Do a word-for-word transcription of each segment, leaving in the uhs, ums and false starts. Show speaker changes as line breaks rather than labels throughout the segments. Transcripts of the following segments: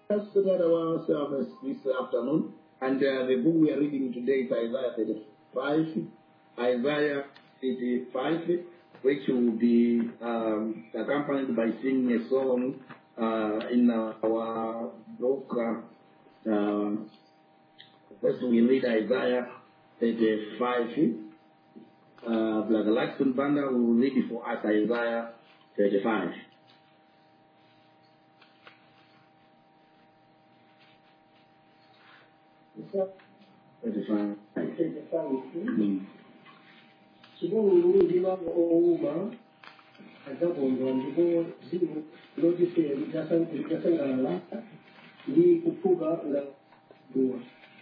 started our service this afternoon, and uh, the book we are reading today is Isaiah thirty-five, Isaiah thirty-five, which will be um, accompanied by singing a song uh, in our book. Uh, uh, first we read Isaiah thirty-five. Uh, Brother Laxton Banda will read it for us, Isaiah thirty-five. thirty-five. Mm.
Chibungu ndima ouma azabondwa ndipo zimu lodifera likasangala ndi kupuga nga duwa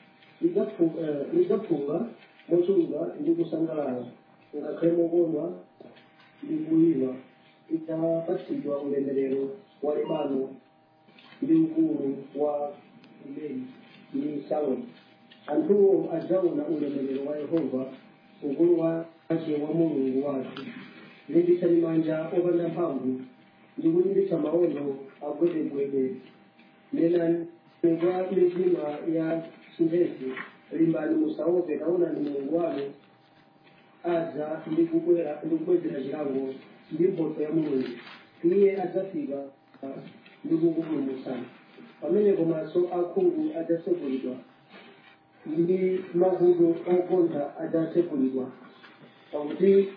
ligapuga mosunga ndi kusangalala ngakhale mokondwa ndi kuyiva idapatsidwa ulemerero wa Lebano ndi ukulu wa Imeri ndi Shalom. Anthuwo adzaona ulemerero wa Yehova, ukulu wake wa Mulungu wathu. Limbitsani manja opanda mphamvu ndi kulimbitsa maondo agwedegwede. Nenani kwa mitima ya chinthezi, limbani musaope taonani Mulungu wanu adza ndi kukwera ndi kubwezera chilango ndi mphotho ya Mulungu. Iye adzafika ndi kukupulumutsani. Pamenepo maso akhungu adzatsegulidwa ndi makutu ogontha adzatsegulidwa. Pakuti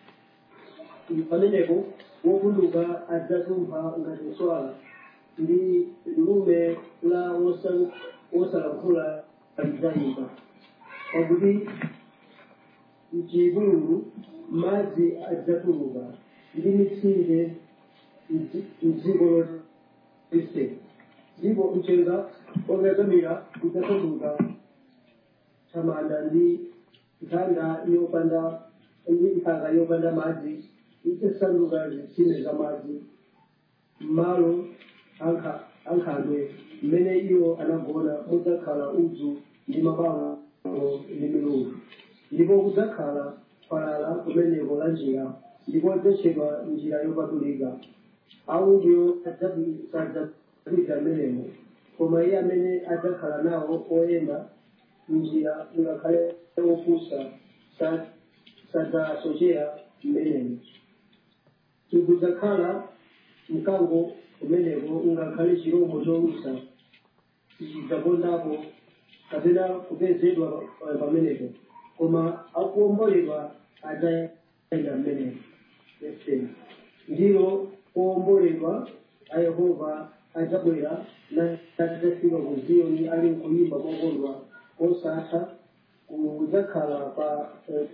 pamenepo wopunduka adzatumpha ngati nswala ndi lume la wosalankhula adzayimba. Pakuti m'chipululu madzi adzatuluka ndi mitsinje m'dziko lonse. Ndipo mchenga okakamira udzatuluka thamanda ndi nthanda yopanda ndi nthaka yopanda madzi idzasanduka zitsime za madzi m'malo ankhandwe mmene iwo anagona mudzakhala udzu ndi mabango ndi milungu. Ndipo kudzakhala falala kumeneko la njira ndipo idzatchedwa njira yopatulika. Awu ndiwo adzapita m'menemo, koma iye amene adzakhala nawo oyenda njira ngakhale opusa sadzasochera m'menemo. Sikudzakhala mkango kumeneko ngakhale chirombo cholusa sichidzapondapo kapena kupezedwa pamenepo, koma akuwomboledwa adzayenda m'menemo. Ndiwo kuwomboledwa a Yehova adzabwera nadzafika ku Ziyoni ali nkuyimba mokondwa osatha. Kudzakhala pa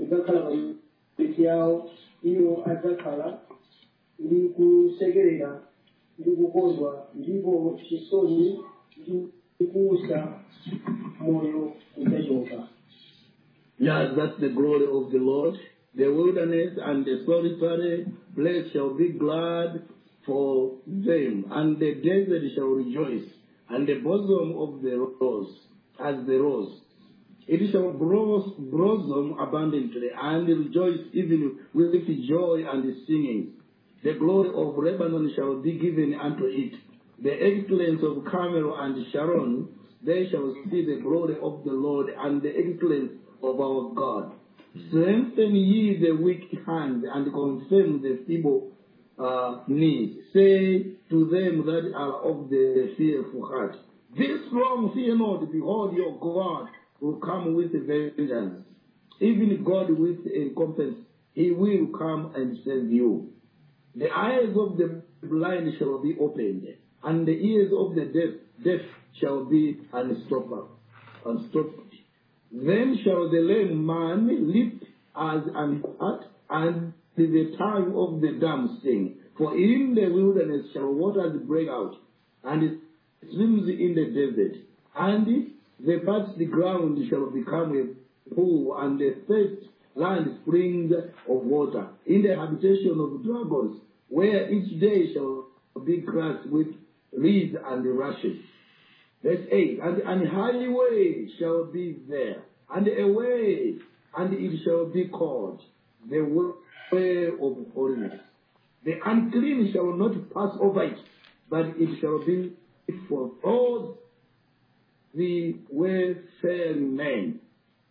miti yawo iwo adzakhala ndi kusekerera ndi kukondwa, ndipo chisoni ndi kuusa moyo udzachoka.
Yes, that's the glory of the Lord. The wilderness and the solitary place shall be glad for them, and the desert shall rejoice, and the bosom of the rose as the rose. It shall blossom abundantly and rejoice even with joy and singing. The glory of Lebanon shall be given unto it. The excellence of Carmel and Sharon, they shall see the glory of the Lord and the excellence of our God. Strengthen ye the weak hands and confirm the feeble uh, knees. Say to them that are of the fearful heart, this long fear not, behold your God will come with vengeance. Even God with recompense, he will come and save you. The eyes of the blind shall be opened, and the ears of the deaf, deaf shall be unstopped. unstopped. Then shall the lame man leap as an hart, and the tongue of the dumb sing. For in the wilderness shall waters break out, and streams in the desert. And the parched ground shall become a pool, and the thirsty land springs of water. In the habitation of dragons, where each day shall be grass with reeds and rushes. Verse eight, and an highway shall be there, and a way, and it shall be called the way of holiness. The unclean shall not pass over it, but it shall be for those the wayfaring men.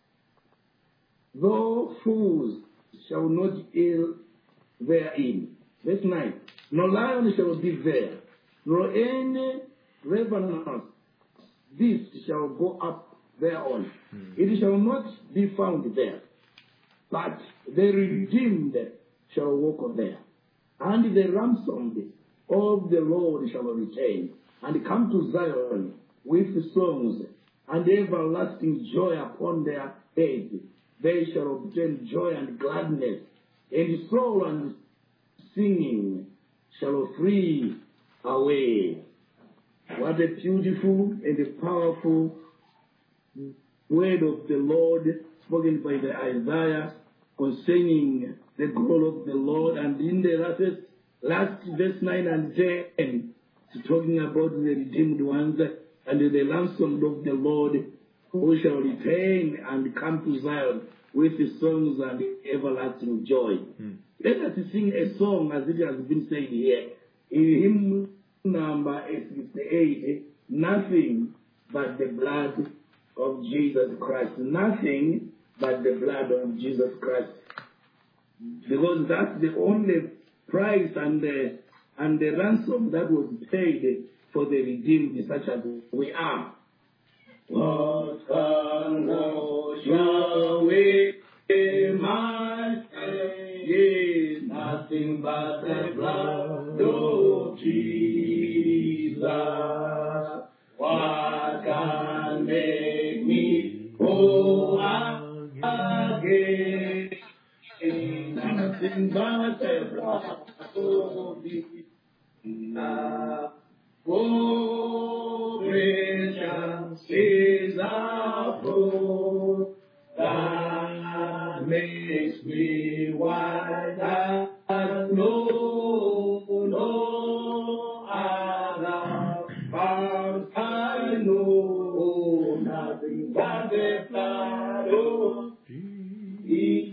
Though fools shall not ill therein. Verse nine. No lion shall be there, nor any ravenous beast shall go up thereon. Mm. It shall not be found there, but the redeemed shall walk there. And the ransomed of the Lord shall return, and come to Zion with songs and everlasting joy upon their heads. They shall obtain joy and gladness, and soul and singing shall flee away. What a beautiful and a powerful word of the Lord spoken by the Isaiah concerning the glory of the Lord. And in the last, last verse nine and ten, it's talking about the redeemed ones and the ransomed of the Lord, who shall return and come to Zion with the songs and everlasting joy. Mm. Let us sing a song as it has been said here. In hymn number sixty-eight, nothing but the blood of Jesus Christ. Nothing but the blood of Jesus Christ. Because that's the only price and the, and the ransom that was paid for the redeemed, such as we are. What can wash away my sin? Nothing but the blood of Jesus. What can make me whole again? Nothing but the blood of Jesus. Oh, precious is the blood that makes me white as snow. No other fount I know, nothing but the blood of Jesus.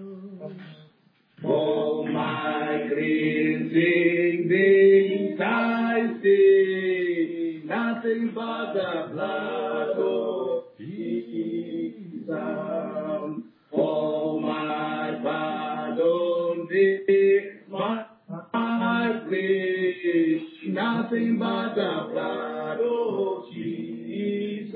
For my cleansing things I see, nothing but the blood of Jesus. For my pardon, my, my grace, nothing but the blood of Jesus.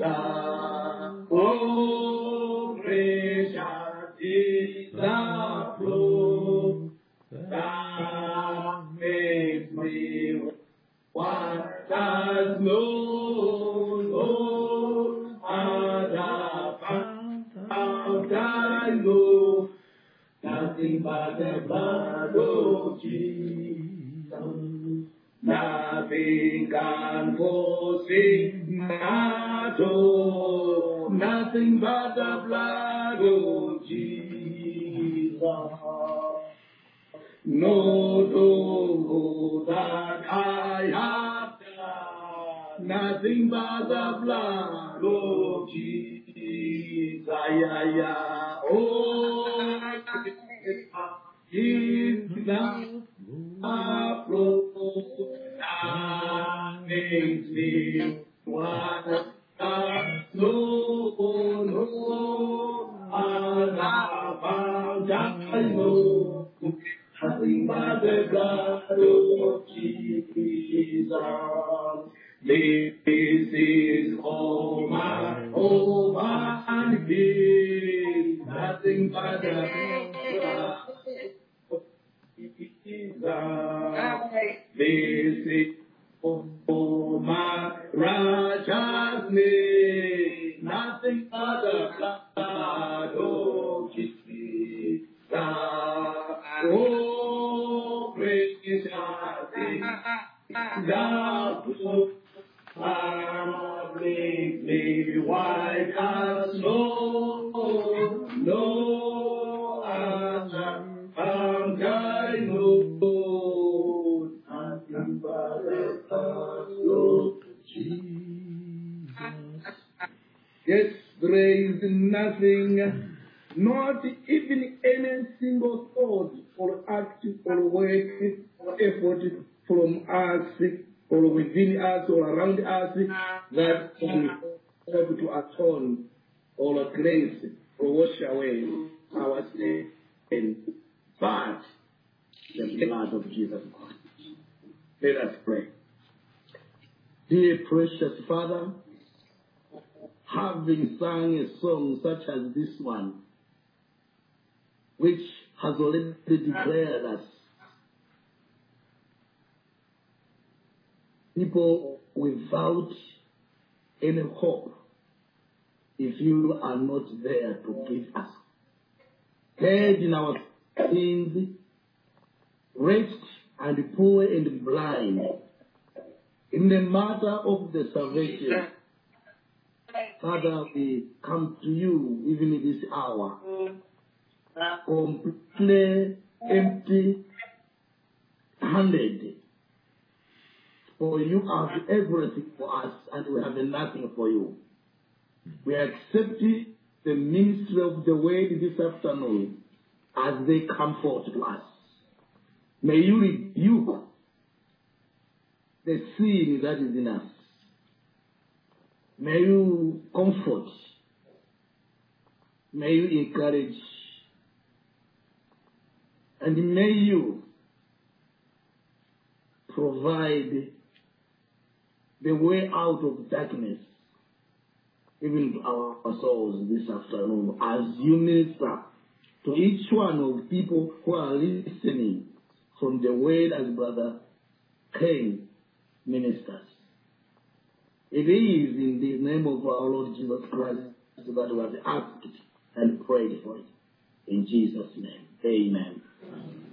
Oh, precious is the blood that makes me white as snow. No other fount I know, nothing but the blood of Jesus. Nothing can forsake at all, nothing but the blood of Jesus. No door that I have done, nothing but the blood of Jesus. Yeah, yeah. Oh, is the blood that makes me white as snow. No other fount I know, nothing but the blood of Jesus. This is all my hope and peace, nothing but the blood of Jesus. This is all my righteousness, nothing but the blood of Jesus. Oh, precious is the blood that makes me white as snow. No other fount I know, nothing but the blood of Jesus. Yes, there is nothing, not even any single thought or act or work or effort from us or or within us or around us that we help to atone or cleanse or wash away our sin. But the blood of Jesus Christ. Let us pray. Dear precious Father, having sung a song such as this one, which has already declared us people without any hope if you are not there to give us. Dead in our sins, wretched and poor and blind, in the matter of the salvation, Father, we come to you even in this hour, completely empty-handed. For you have everything for us, and we have nothing for you. We are accepting the ministry of the word this afternoon as they come forth to us. May you rebuke the sin that is in us. May you comfort. May you encourage. And may you provide the way out of darkness, even to our souls this afternoon, as you minister to each one of people who are listening from the word as Brother Cain ministers. It is in the name of our Lord Jesus Christ that we have asked and prayed for it. In Jesus' name, amen. Amen.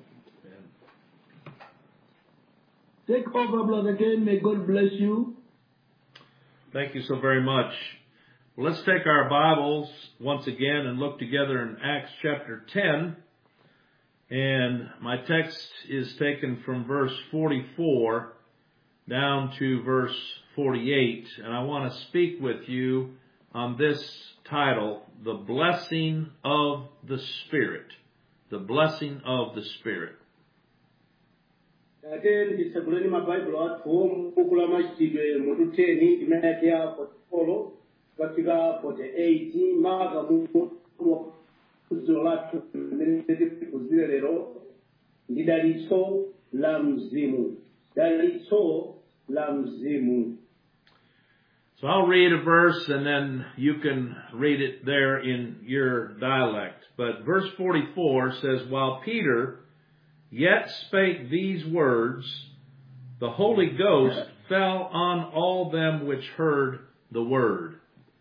Take over, Brother Cain. May God bless you.
Thank you so very much. Well, let's take our Bibles once again and look together in Acts chapter ten. And my text is taken from verse forty-four down to verse forty-eight. And I want to speak with you on this title, The Blessing of the Spirit. The Blessing of the Spirit.
Ate ndiseguleni mabhayibhulu athu mukula machitidwe mutu ten imene ya forty-four kufika forty-eight maka mu kuzilo lathu limene tikuzile lero ndi dalitso la mzimu. Dalitso la mzimu.
So I'll read a verse and then you can read it there in your dialect. But verse forty-four says, while Peter yet spake these words, the Holy Ghost fell on all them which heard the word.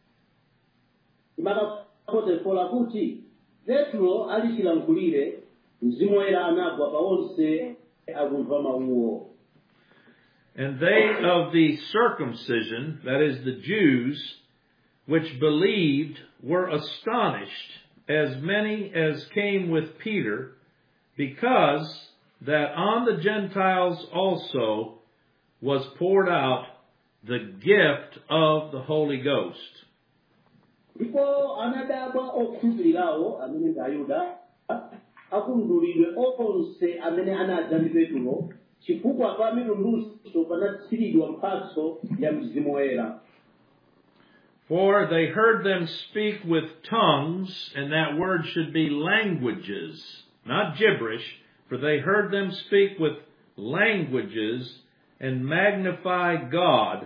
Imaka forty-four kuti Petro alichilankhulire mzimu woyera anagwa pa onse akumva mawuwo.
And they of the circumcision, that is the Jews, which believed, were astonished, as many as came with Peter, because that on the Gentiles also was poured out the gift of the Holy Ghost.
Ndipo anadabwa okhulupirirawo amene ndi Ayuda akundulidwe onse amene anadza ndi Petro chifukwa pa mitundunso panatsiridwa mphatso ya mzimu woyera.
For they heard them speak with tongues, and that word should be languages, not gibberish, for they heard them speak with languages and magnify God.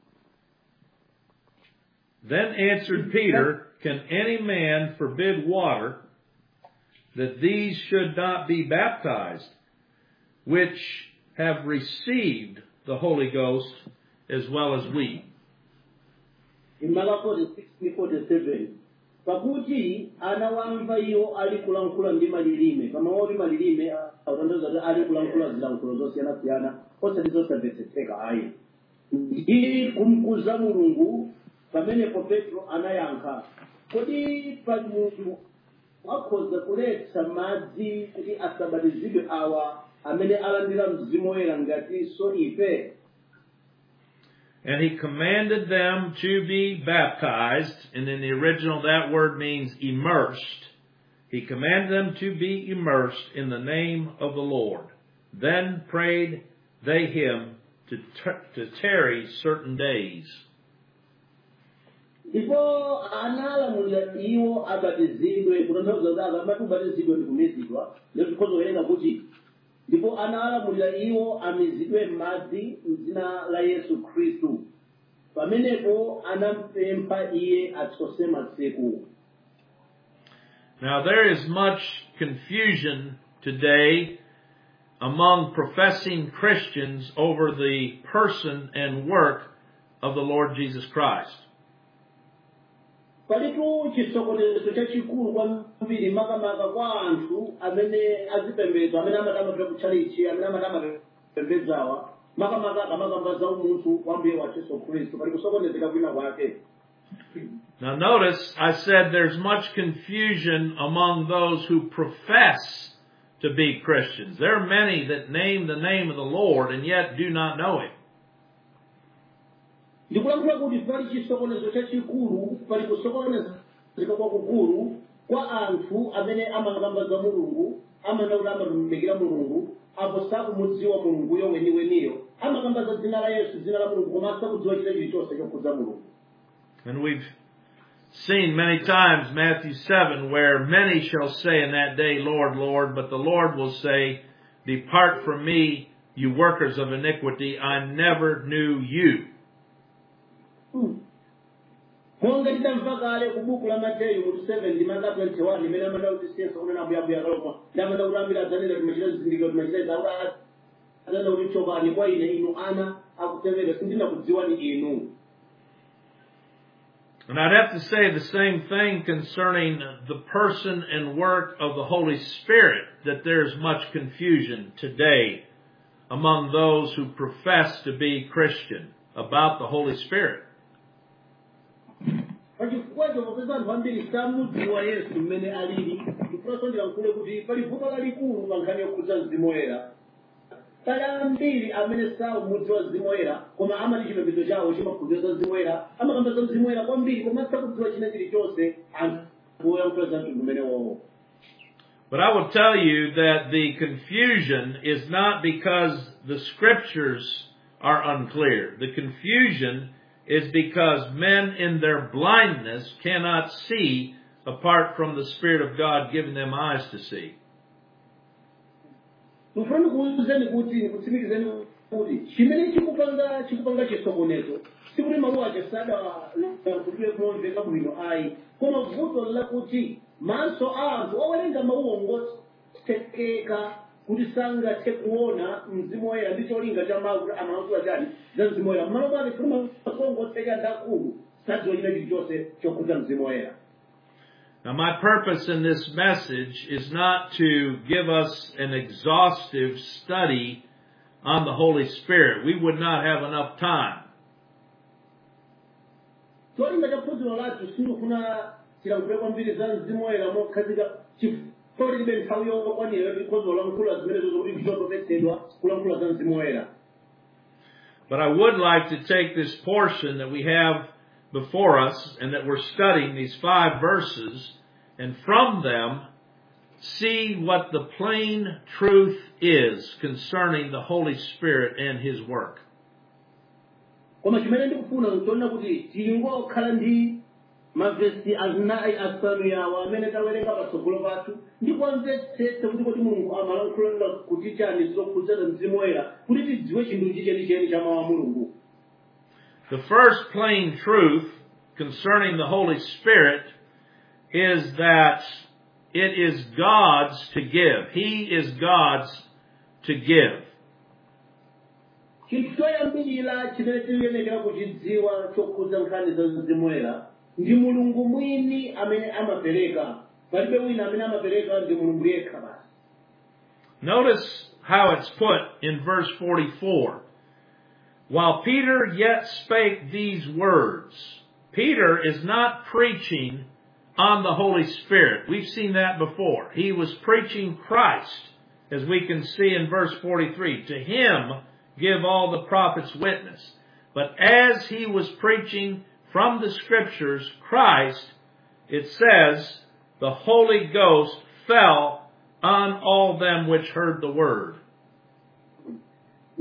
Then answered Peter, can any man forbid water that these should not be baptized, which have received the Holy Ghost as well as we?
In Malachi forty-six forty-seven, pakuti anawamva iwo ali kulankhula ndi malilime, kama wali malilime autandaza ali kulankhula zilankhulo zosiyana-siyana osati zosamvetsetseka ayi. Ndi kumkuza Mulungu pamenepo Petro anayankha, kodi pali munthu akhoza kuletsa madzi kuti asabatizidwe awa amene alandira mzimu woyera ngatinso ife?
And he commanded them to be baptized, and in the original that word means immersed. He commanded them to be immersed in the name of the Lord. Then prayed they him to, ter- to tarry certain days.
Ndipo analamulira iwo abatizidwe kutanthauza kuti akamati ubatizidwe ndi kumizidwa lero tikhoza kuwerenga kuti ndipo analamulira iwo amizidwe m'madzi m'dzina la Yesu Khristu pamenepo anampempha iye atsose masiku.
Now there is much confusion today among professing Christians over the person and work of the Lord Jesus Christ.
Palipo chisokonezo chachikulu kwambiri makamaka kwa anthu amene azipembedza amene amatama kutchalichi amene amatama kupembedzawa makamaka amakamba za umunthu wa mbuye wa Yesu Khristu pali kusokonezeka kwina kwake.
Now notice I said there's much confusion among those who profess to be Christians. There are many that name the name of the Lord and yet do not know Him.
Ndikulankhula kuti pali chisokonezo chachikulu pali kusokonezeka kwakukulu kwa anthu amene amakamba za Mulungu amene kuti amatumikira Mulungu apo sakumudziwa Mulunguyo weniweniyo amakamba za dzina la Yesu dzina la Mulungu koma sakudziwa china chilichonse chokhudza Mulungu.
And we've seen many times Matthew seven where many shall say in that day, Lord, Lord, but the Lord will say, depart from me, you workers of iniquity, I never knew you.
Monga tidamva kale ku buku la Mateyu mutu seven ndimanga twenty-one limene amanda kuti siyense kunena ambuyabuya kaloma ndamanda kuti ambiri adzanena timachita zizindikiro timachita zaura adzanena kuti chokani kwa ine inu ana akutemera sindinakudziwani inu.
And I'd have to say the same thing concerning the person and work of the Holy Spirit, that there's much confusion today among those who profess to be Christian about the Holy Spirit.
Pachifukwacho popeza anthu ambiri samudziwa Yesu mmene alili ndiponso ndilankhule kuti pali vuto lalikulu pa nkhani yokhudza Mzimu Woyera. Pali ambiri amene samudziwa Mzimu Woyera koma amati chipembedzo chawo chimakhudza Mzimu Woyera amakamba za Mzimu Woyera kwambiri koma sakudziwa china chilichonse anthu oyankhula za mtundu umenewowo.
But I will tell you that the confusion is not because the Scriptures are unclear. The confusion is because men in their blindness cannot see apart from the Spirit of God giving them eyes to see.
Mufano kuuzeni kuti kutsimikizeni kuti chimene chikupanga chikupanga chisokonezo sikuti mawu aja sada kuti kumveka bwino ayi koma vuto lakuti maso a anthu owerenga mawuwo ngosekeka kuti sangathe kuona Mzimu Woyera ndi cholinga cha mawu kuti amalankhula chani za Mzimu Woyera mmalo mwake kuti masongoteka ndakulu sadziwa china chilichonse chokhudza Mzimu Woyera.
Now my purpose in this message is not to give us an exhaustive study on the Holy Spirit. We would not have enough time.
Cholinga cha phunziro lathu sindikufuna tilankhule kwambiri za Mzimu Woyera mokhazika chifukwa tilibe nthawi yokwanira tikhoza kulankhula zimenezo zokuti ndichotopetsedwa kulankhula za Mzimu Woyera.
But I would like to take this portion that we have before us and that we're studying, these five verses, and from them see what the plain truth is concerning the Holy Spirit and His work.
Koma chimene ndikufuna nkuona kuti tingokhala ndi mavesi anayi asanu yawo amene tawerenga patsogolo pathu ndikumvetsetsa kuti kodi Mulungu amalankhula kuti chani zokhudza Mzimu Woyera kuti tidziwe chinthu chenicheni cha mawu a Mulungu.
The first plain truth concerning the Holy Spirit is that it is God's to give. He is God's to give.
Chinthu choyambirira chimene tiyenera kuchidziwa chokhudza nkhani za Mzimu Woyera ndi Mulungu mwini amene amapereka. Palibe wina amene amapereka ndi Mulungu yekha basi.
Notice how it's put in verse forty-four. While Peter yet spake these words, Peter is not preaching on the Holy Spirit. We've seen that before. He was preaching Christ, as we can see in verse forty-three. To Him give all the prophets witness. But as he was preaching from the Scriptures Christ, it says, the Holy Ghost fell on all them which heard the word.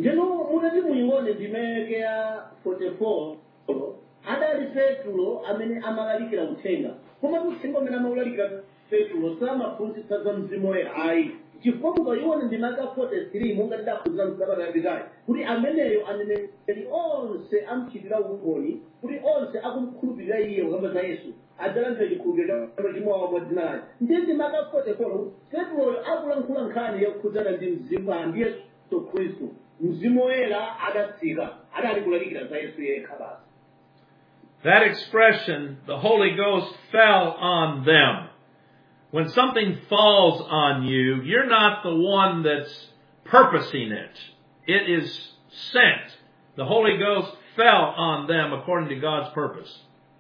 njeno munati muyione ndimeke ya forty-four adali Petro amene amalalikira uthenga koma uthenga umene amalalikira Petro samaphunzitsa za mzimu woyera ayi chifukwa iwone ndimaka forty-three monga ndidaphunzira msabata yapitayi kuti ameneyo aneneri onse amchitira umboni kuti onse akumkhulupirira iye kamba za Yesu adalanda chikhulupiriro cha chimwawa dzina lake ndi ndimaka forty-four Petro akulankhula nkhani yakukhudzana ndi mzimu wa Yesu Khristu mzimu woyera adatsika adali kulalikira za Yesu yekha basi.
That expression, the Holy Ghost fell on them. When something falls on you, you're not the one that's purposing it. It is sent. The Holy Ghost fell on them according to God's purpose.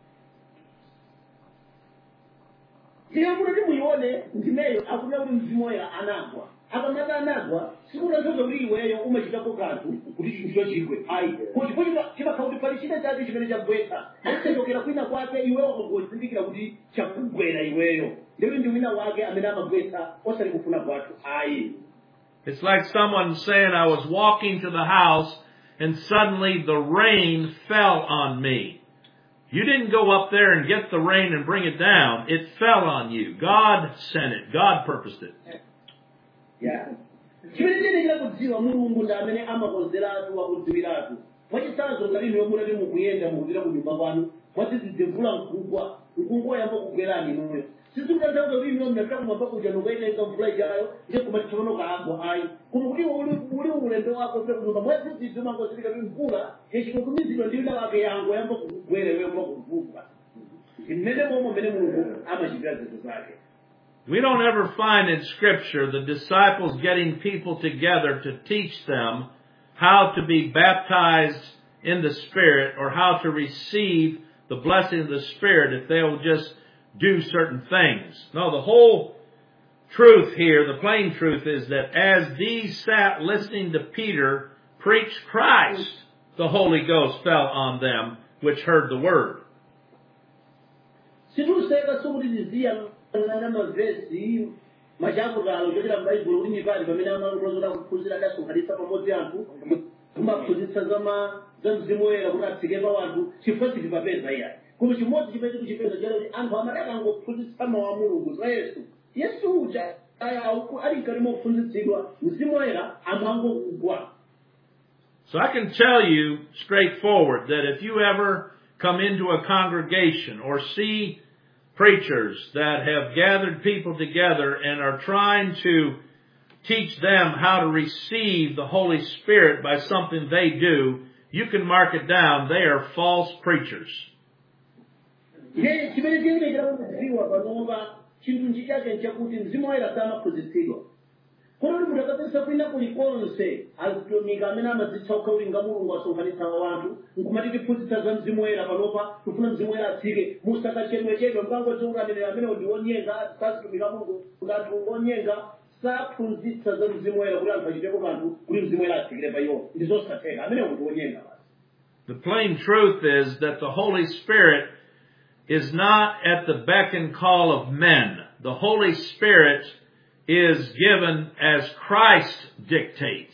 akamata anagwa sikutanthauza kuti iweyo umachitapo kanthu kuti chinthucho chigwe ayi kuti chimakhala kuti pali china chake chimene chagwetsa chachokera kwina kwake iweyo ukangozindikira kuti chakugwera iweyo ndipo ndi wina wake amene amagwetsa osati kufuna kwathu ayi.
It's like someone saying, I was walking to the house and suddenly the rain fell on me. You didn't go up there and get the rain and bring it down. It fell on you. God sent it. God purposed it.
Yeah. Chimene chenekera kudziwa mulungu ndi amene amakonzeratu wakudziwiratu mwachisanzo ngati niwe munati mukuyenda mukupita ku nyumba kwanu mwatizidze mvula mkugwa mkungwa yamba kugwerani moyo sizikutanthauza kuti ino mnapita kumwamba kuja nokaitenga mvula ichayo ndiye kumatichono kaagwa ayi koma kuti uli ulendo wako pita ku nyumba mwatizidze mangosirika kuti mvula yechikukumizidwa ndi wina wake yango yamba kugwera iwe mwa kuvugwa mmene momwe mmene mulungu amachitira zinthu zake.
We don't ever find in Scripture the disciples getting people together to teach them how to be baptized in the Spirit or how to receive the blessing of the Spirit if they'll just do certain things. No, the whole truth here, the plain truth is that as these sat listening to Peter preach Christ, the Holy Ghost fell on them which heard the word.
Namavesi machakutalo chochera m'Baibulo kuti nyipali pamene amalongoza kuphunzira adasonkhanitsa pamodzi anthu kumaphunzitsa zama za mzimu woyera kuti atsike pa wanthu chifukwa sichipapeza iyayi koma chimodzi chimene chikuchipeza chero kuti anthu amadaka angophunzitsa mawu a mulungu za Yesu Yesu uja ali mkati mophunzitsidwa mzimu woyera amangokugwa.
So I can tell you straightforward that if you ever come into a congregation or see preachers that have gathered people together and are trying to teach them how to receive the Holy Spirit by something they do, you can mark it down. They are false preachers.
Kono mudakapesa kwina kulikonse alitumika amene amadzitsoka ulinga mulungu asonkhanitsa wanthu nkumati tiphunzitsa za mzimu woyera panopa tufuna mzimu woyera atsike musakachedwechedwe mkangodziunganira amene ndiwonyenga sazitumika mulungu kuti anthu onyenga saphunzitsa za mzimu woyera kuti anthu achitepo kanthu kuti mzimu woyera atsikire pa iwo ndizosatheka amene ndiwonyenga basi.
The plain truth is that the Holy Spirit is not at the beck and call of men. The Holy Spirit is given as Christ dictates.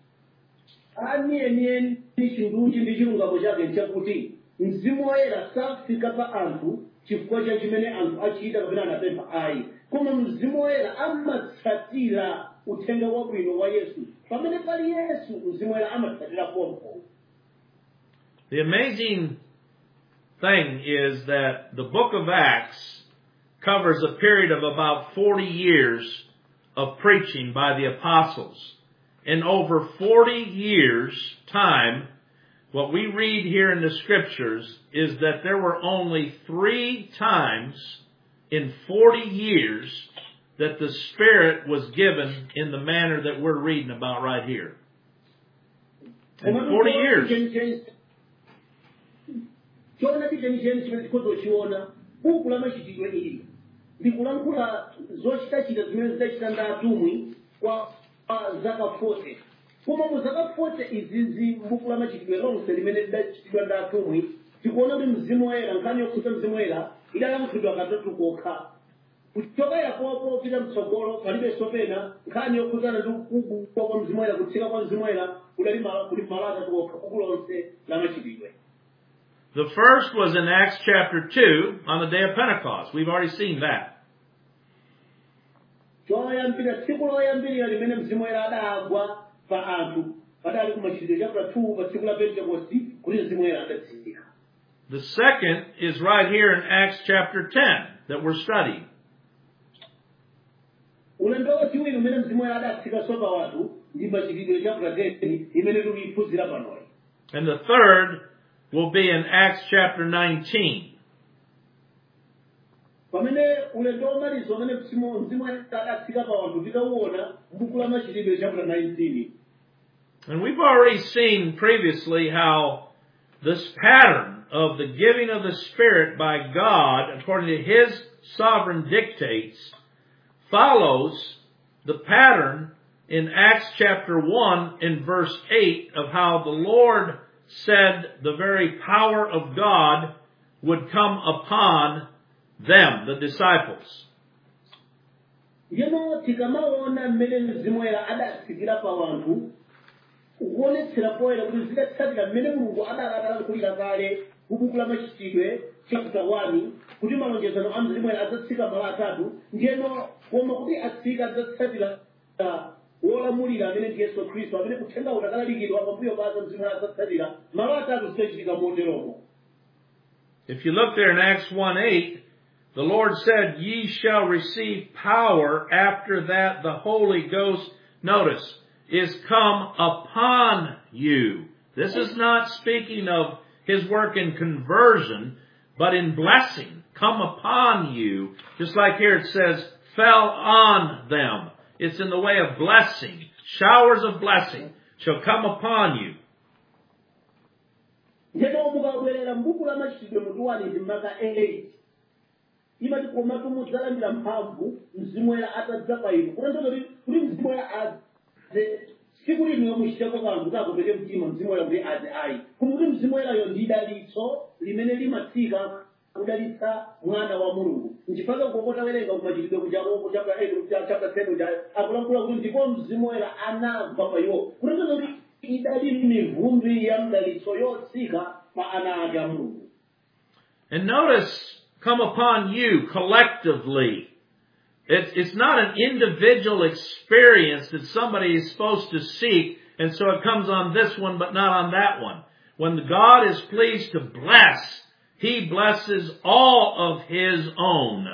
Ani chindunji ndi chilungamo chake chakuti mzimu woyera safika pa anthu chifukwa cha chimene anthu achita kapena anapempha ayi koma mzimu woyera amatsatira uthenga wabwino wa Yesu pamene pali Yesu mzimu woyera amatsatira pompo.
The amazing thing is that the book of Acts covers a period of about forty years of preaching by the apostles. In over forty years' time, what we read here in the Scriptures is that there were only three times in forty years that the Spirit was given in the manner that we're reading about right here. In forty years.
Ndikulankhula zochitachita zimene zidachita ndi atumwi kwa zaka forty koma mu zaka forty izizi m'buku la machitidwe lonse limene lidachitidwa ndi atumwi tikuona kuti mzimu woyera nkhani yokhudza mzimu woyera idalankhulidwa katatu kokha kuchokera popo pita mtsogolo palibe sopena nkhani yokhuzana ndi kugwa kwa mzimu woyera kutsika kwa mzimu woyera kuli malo atatu okha buku lonse la machitidwe.
The first was in Acts chapter two on the day of Pentecost. We've already seen that.
choyambira tsiku loyambirira limene mzimu woyera adagwa pa anthu padali ku machitidwe chapter two pa tsiku la Pentecost kuti mzimu woyera adatsika.
The second is right here in Acts chapter ten that we're studying.
ulendo wachiwiri umene mzimu woyera adatsika sopa watu ndi machitidwe chapter ten imene tikuyiphunzira panoyi.
And the third will be in Acts chapter nineteen.
pamene ulendo womaliza umene mzimu woyera adatsika pa wanthu tikauona m'buku la machitidwe chapter nineteen.
And we've already seen previously how this pattern of the giving of the Spirit by God, according to His sovereign dictates, follows the pattern in Acts chapter one in verse eight of how the Lord said the very power of God would come upon them, the disciples.
Yeno tikamaona mmene mzimu woyera adatsikira pa wanthu kuonetsera poyera kuti zidatsatira mmene Mulungu adalakalira kale kubuku la machitidwe chapter one kuti malonjezano a mzimu woyera adzatsika malo atatu ndiyeno koma kuti atsika adzatsatira wolamulira amene ndi Yesu Khristu amene kuthenga utakalalikidwa pambuyo pake mzimu woyera adzatsatira malo atatu zidachitika moteromo.
If you look there in Acts one eight, the Lord said, "Ye shall receive power after that the Holy Ghost," notice, "is come upon you." This is not speaking of His work in conversion, but in blessing. Come upon you. Just like here it says, fell on them. It's in the way of blessing. Showers of blessing shall come upon you.
Ndiyeno mukabwerera m'buku la machitidwe mutu one ndi maka eight. Imati koma mudzalandira mphamvu mzimu woyera atadza pa inu. Kutanthauza kuti mzimu woyera adze siku lino muchiteko kanthu kuti akupeke mtima mzimu woyera kuti adze ayi. Koma kuti mzimu woyerayo ndi dalitso limene limatsika kudalitsa mwana wa Mulungu. Nchifukwa kokota werenga kumachitidwe kuchako chapter eight chapter ten akulankhula kuti ndipo mzimu woyera anagwa pa iwo. Kutanthauza kuti idali mivumbi ya mdalitso yotsika pa ana ake a Mulungu.
And notice, come upon you collectively. It's, it's not an individual experience that somebody is supposed to seek, and so it comes on this one but not on that one. When God is pleased to bless, He blesses all of His own.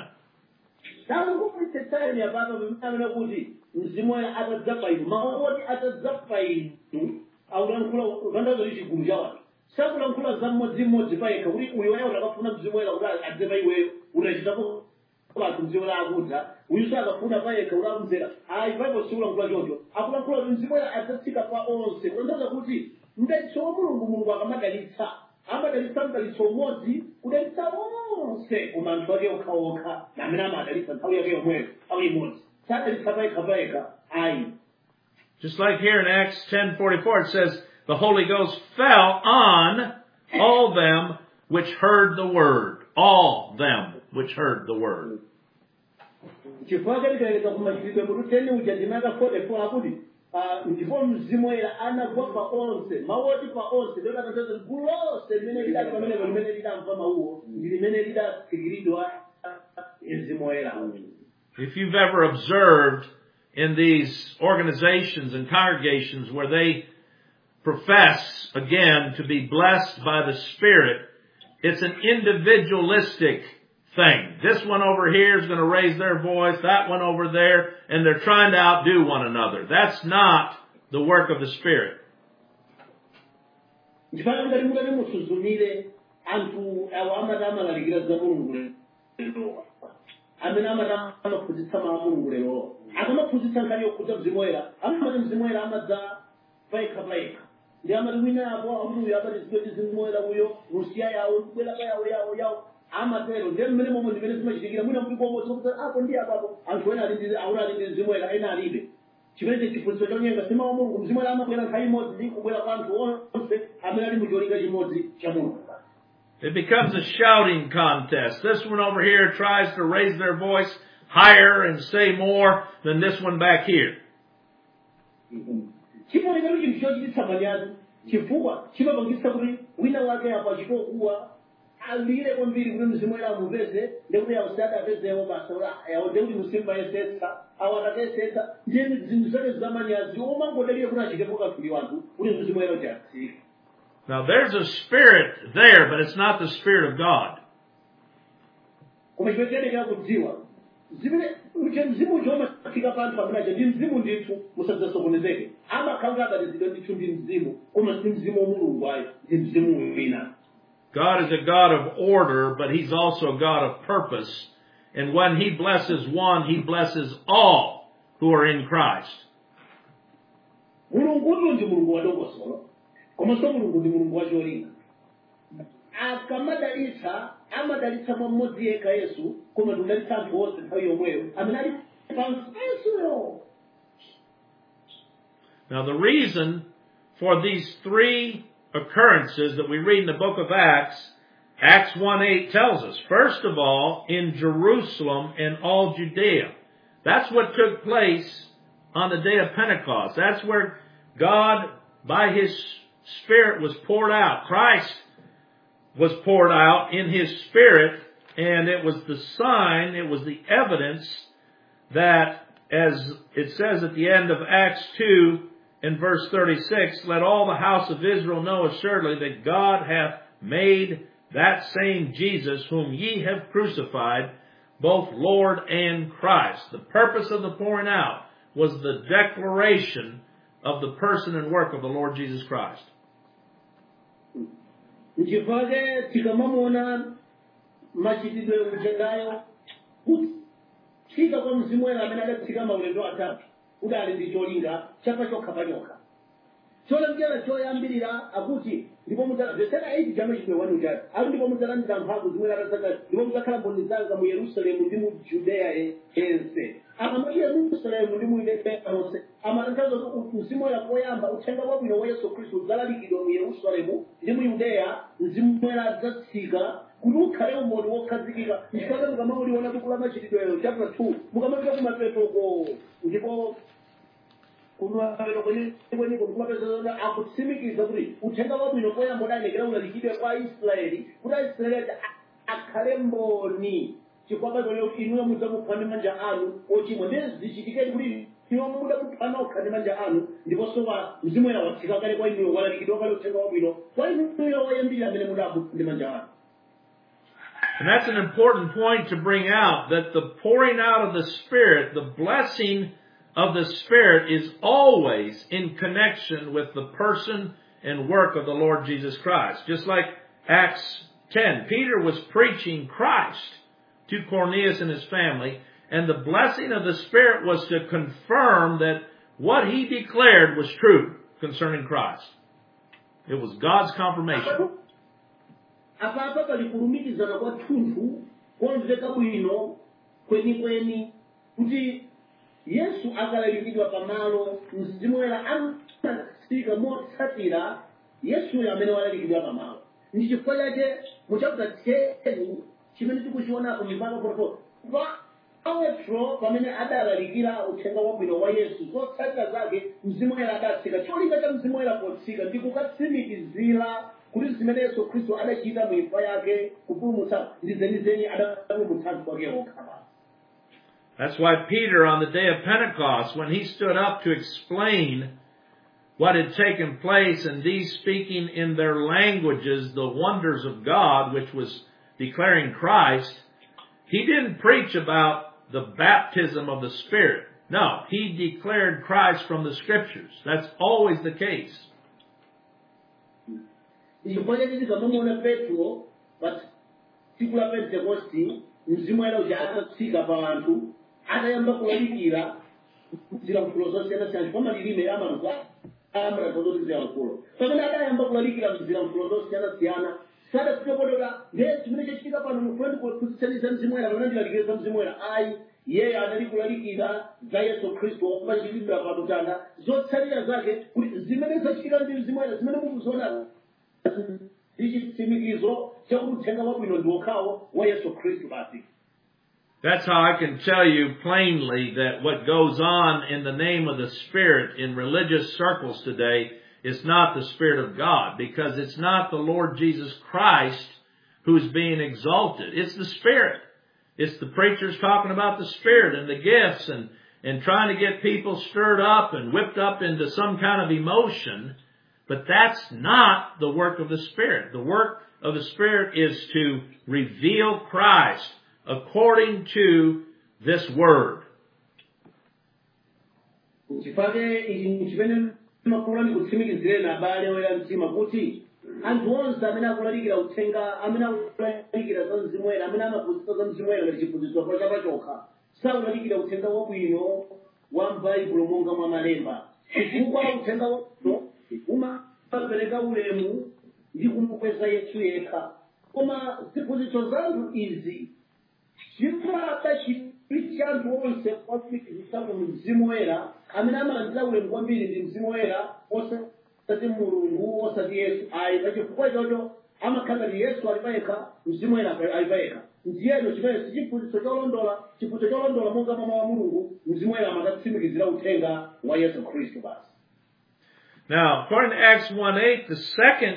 mzimu woyera atadza pa inu mawu oti atadza pa inu akulankhula kutanthauza kuti chigulu cha wanthu sakulankhula za mmodzimmodzi pa yekha kuti uyo woyera akafuna mzimu woyera kuti adze pa iweyo utachitapo panthu mzimu woyera akudza uyu sakafuna pa yekha kuti akumvera ayi Bible sikulankhula choncho akulankhula kuti mzimu woyera adzatsika pa onse kutanthauza kuti mdalitso wa Mulungu Mulungu akamadalitsa amadalitsa mdalitso umodzi kudalitsa onse koma anthu ake okhaokha namene amadalitsa nthawi yake yomweyo awo imodzi.
Just like here in Acts ten forty-four, it says, the Holy Ghost fell on all them which heard the word. All them which heard the word.
ndipo mzimu woyera anagwa pa onse mawoti pa onse ndio atanthauza gulu lonse limene lidali pamene limene lidamva mawuwo ndi limene lidatsikiridwa mzimu woyera.
If you've ever observed in these organizations and congregations where they profess, again, to be blessed by the Spirit, it's an individualistic thing. This one over here is going to raise their voice, that one over there, and they're trying to outdo one another. That's not the work of the Spirit.
amene amata amaphunzitsa mawu a Mulungu lero akamaphunzitsa nkhani yokhudza mzimu woyera amati mzimu woyera amadza payekha payekha ndi amati wina apo ambuyo amati zikoti mzimu woyera uyo rusiya yawo kubwera pa yawo yawo yawo amatero ndiye mmene momwe ndimene zimachitikira mwina muli komwe sokuti apo ndi apapo anthu ena ali ndi aula ali ndi mzimu woyera ena alibe chimene chiphunzitso chonyenga si mawu a Mulungu mzimu woyera amabwera nthawi imodzi ndi kubwera pa anthu onse amene ali mu cholinga chimodzi cha Mulungu.
It becomes a shouting contest. This one over here tries to raise their voice higher and say more than this one back here.
chimaoneka kuti chinthu chochititsa manyazi chifukwa chimapangitsa kuti wina wake apa chitokuwa alire kwambiri kuti mzimu woyera amupeze ndekuti ausati apezewo basa yaonde kuti musimba yesetsa awatatesetsa ndiye zinthu zake zamanyazi omangodalire kuti achitepo kafuli wanthu kuti mzimu woyera kuti atsike.
Now there's a spirit there, but it's not the Spirit of God.
Koma chimene kudziwa zimene mzimu chomafika panthu pamunacho ndi mzimu ndithu musadzasokonezeke amakhala abatizidwa ndithu ndi mzimu koma si mzimu wa mulungu ayi ndi mzimu wina.
God is a God of order, but He's also a God of purpose. And when He blesses one, He blesses all who are in Christ.
Mulungu uyu ndi mulungu wadongosolo koma so mulungu ndi mulungu wacholinga. Akamadalitsa amadalitsa mwa mmodzi yekha Yesu koma tudalitsa anthu onse nthawi yomweyo amene ali pamfesoyo.
Now the reason for these three occurrences that we read in the book of Acts, Acts one eight tells us, first of all, in Jerusalem and all Judea. That's what took place on the day of Pentecost. That's where God, by His Spirit, was poured out. Christ was poured out in His Spirit, and it was the sign, it was the evidence that, as it says at the end of Acts two, in verse thirty-six, let all the house of Israel know assuredly that God hath made that same Jesus whom ye have crucified, both Lord and Christ. The purpose of the pouring out was the declaration of the person and work of the Lord Jesus Christ.
Nchifake tikamamona machitidwe ujengayo kutsika kwa mzimu woyera amene adatsika maulendo atatu udali ndi cholinga chapa chokhapanyoka. Cholengera choyambirira akuti ndipo mudzamvetsera eight chama chimwe wanu chati ali ndipo mudzalandira mphamvu zimene atasaka ndipo mudzakhala mboni zanga mu Yerusalemu ndi mu Judeya yense. Akamati Yerusalemu ndi mu Yudeya yonse amatanthauza kuti mzimu woyera poyamba uthenga wabwino wa Yesu Khristu udzalalikidwa mu Yerusalemu ndi mu Yudeya, mzimu woyera adzatsika kuti ukhale umboni wokhazikika. Chifukwa mukamamuliona buku la machitidweyo chapter two mukamapita kumapetoko ndipo akutsimikiza kuti uthenga wabwino poyamba udalekera ulalikidwe kwa Israeli kuti Aisraeli akhale mboni. Chifukwa kuti inuyo mudzamupha ndi manja anu ochimwa ndi zichitikeni kuti inuyo mudamuphana okha ndi manja anu ndiponso mzimu woyera watsika kale kwa inuyo walalikidwa kale uthenga wabwino kwa inuyo wayambirira amene mudapha ndi manja anu.
And that's an important point to bring out, that the pouring out of the Spirit, the blessing of the Spirit, is always in connection with the person and work of the Lord Jesus Christ. Just like Acts ten, Peter was preaching Christ to Cornelius and his family, and the blessing of the Spirit was to confirm that what he declared was true concerning Christ. It was God's confirmation.
Apapa palikulumikizana kwa thunthu komveka bwino kwenikweni kuti Yesu akalalikidwa pamalo mzimu woyera amatsika motsatira Yesu amene walalikidwa pamalo. Ndi chifukwa chake mu chapter ten chimene tikuchionapo mipaka porofo Petro pamene adalalikira uthenga wabwino wa Yesu zotsatira zake mzimu woyera adatsika. Cholinga cha mzimu woyera potsika ndi kukatsimikizira kuti zimene Yesu Khristu adachita mu imfa yake kupulumutsa ndi zenizeni adapulumutsa kwake okha.
That's why Peter, on the day of Pentecost, when he stood up to explain what had taken place, and these speaking in their languages the wonders of God, which was declaring Christ, he didn't preach about the baptism of the Spirit. No, he declared Christ from the Scriptures. That's always the case.
Mzimu woyera uja atatsika pa anthu atayamba kulalikira zilankhulo zosiyana-siyana chifukwa malilime amaluka amalakodoti zilankhulo pamene adayamba kulalikira zilankhulo zosiyana-siyana sadasitokotota ndiye chimene chachitika pano mufuna kuphunzitsaniza mzimu woyera pamene ndilalikire za mzimu woyera ayi iye anali kulalikira za Yesu Khristu wopachikidwa pa mtanda zotsatira zake kuti zimene zachitika ndi mzimu woyera zimene mukuziona ndi chitsimikizo chakuti uthenga wabwino ndi wokhawo wa Yesu Khristu basi.
That's how I can tell you plainly that what goes on in the name of the Spirit in religious circles today is not the Spirit of God, because it's not the Lord Jesus Christ who's being exalted. It's the Spirit. It's the preachers talking about the Spirit and the gifts and, and trying to get people stirred up and whipped up into some kind of emotion. But that's not the work of the Spirit. The work of the Spirit is to reveal Christ according to this Word.
Chifake ichi chimene makula ndi kutsimikizire na abale oyera mtima kuti anthu onse amene akulalikira uthenga, amene akulalikira za Mzimu Woyera, amene amaphunzitsa za Mzimu Woyera ngati chiphunzitso pa chapachokha, sakulalikira uthenga wabwino wa m'Baibulo monga mwa malemba. Chifukwa uthenga wabwino umapereka ulemu ndi kumukweza Yesu yekha. Koma ziphunzitso za anthu izi zimapata chipiri cha anthu onse kwafikizisa mu Mzimu Woyera, amene amalandira ulemu kwambiri ndi Mzimu Woyera osati Mulungu, osati Yesu. Ayi, pachifukwa ichocho amakhala ndi Yesu ali payekha, Mzimu Woyera ali payekha. Ndiyeno chimene si chiphunzitso cholondola, chiphunzitso cholondola monga mwa mawu a Mulungu, Mzimu Woyera amakatsimikizira uthenga wa Yesu Khristu basi.
Now, according to Acts one eight, the second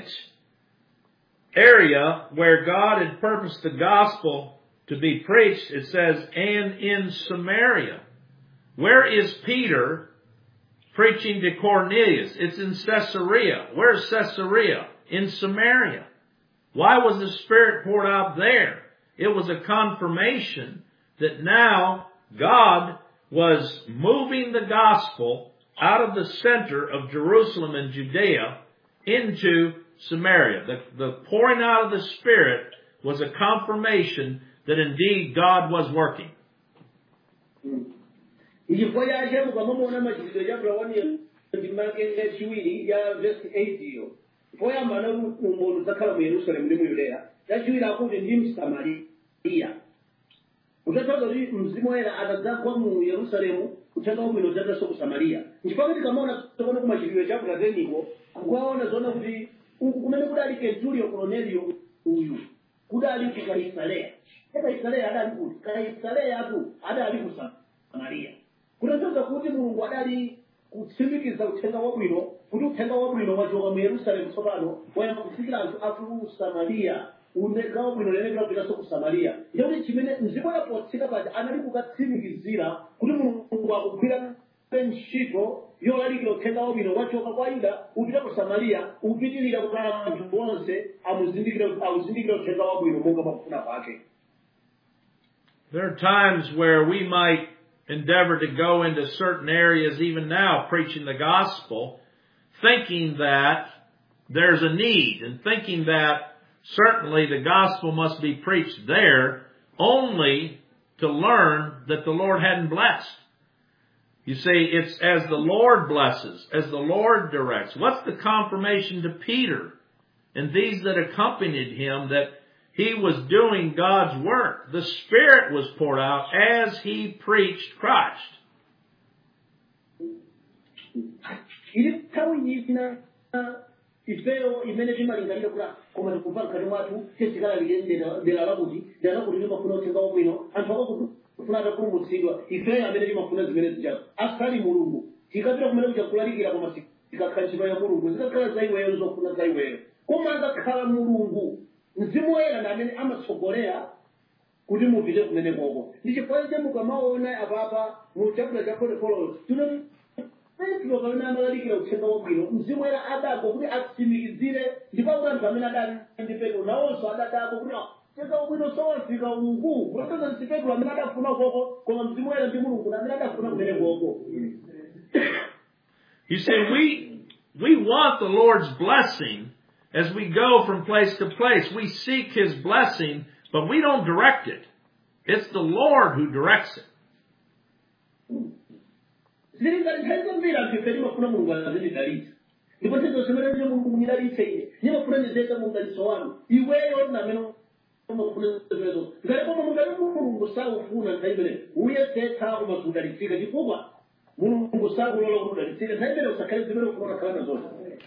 area where God had purposed the gospel to be preached, it says, and in Samaria. Where is Peter preaching to Cornelius? It's in Caesarea. Where's Caesarea? In Samaria. Why was the Spirit poured out there? It was a confirmation that now God was moving the gospel out of the center of Jerusalem and Judea into Samaria. The, the pouring out of the Spirit was a confirmation that indeed God was working.
Ichifukwa chache mukamamona machitidwe cha Abrahamu ndimake chiwiri ya verse eight iyo. Poyamba na umboni zakhala mu Yerusalemu ndi mu Yudeya. Chachiwiri akuti ndi Msamariya. Utathoza kuti Mzimu Woyera atadzagwa mu Yerusalemu, uthenga wabwino udzadza ku Samariya. Nchifukwa kuti kamaona tokona ku machitidwe cha Abrahamu kukaona zona kuti uku kumene kudali Kenturiyo Kornelio uyu kudali ku Kaisareya. Kaisareya adali kuti Kaisareya atu adali ku Samariya. Kunatoza kuti Mulungu adali kutsimikiza uthenga wabwino, kuti uthenga wabwino wachoka mu Yerusalemu tsopano wayamba kufikira anthu aku Samariya. Uthenga wabwino lero kupita ku Samariya. Ndiyo chimene Mzimu Woyera potsika paja anali kukatsimikizira kuti Mulungu akugwira ntchito yolalikira uthenga wabwino wachoka kwa Yuda upita ku Samariya, upitirira kuti anthu onse amuzindikire amuzindikire uthenga wabwino monga pakufuna kwake.
There are times where we might endeavor to go into certain areas even now preaching the gospel, thinking that there's a need and thinking that certainly the gospel must be preached there, only to learn that the Lord hadn't blessed. You see, it's as the Lord blesses, as the Lord directs. What's the confirmation to Peter and these that accompanied him that he was doing God's work? The Spirit was poured out as he preached Christ.
Ifeo imene timalingalira kula koma ndikuva mkati mwathu tesikala liyendera ndera lakuti ndera kuti limafuna uthenga wabwino anthu akufuna atakumbutsidwa ifeyo amene timafuna zimene zijazo asali Mulungu tikapita kumene kuja kulalikira koma tikakhala ntchito ya Mulungu zikakhala za iweyo zofuna za iweyo koma akakhala Mulungu Mzimu Woyera ndi amene amatsogolera kuti mupite kumene koko ndi chifukwa cha mukamaona apapa mu chapter cha forty-four tuna Petro kalina amalalikira uthenga wabwino Mzimu Woyera adako kuti atsimikizire ndipo kuti anthu amene adali ndi Petro nawonso adadako kuti uthenga wabwino sowafika uku kutanthauza ndi Petro amene adafuna koko koma Mzimu Woyera ndi Mulungu amene adafuna kumene koko.
You see, we we want the Lord's blessing as we go from place to place. We seek His blessing, but we don't direct it. It's the Lord who directs it.
Zilinga nthaizambira anthu ifeni mafuna Mulungu azindidalitsa. Ndipo ndizo zimene ndiye Mulungu munidalitse ine. Nimafuna ndizeka mudalitso wanu. Iweyo namene umafuna zimenezo. Ngati koma mungati Mulungu saufuna nthawi imene uyesetsa koma kudalitsika chifukwa Mulungu sakulola kudalitsika nthawi imene usakhale zimene ufuna kukhala nazo.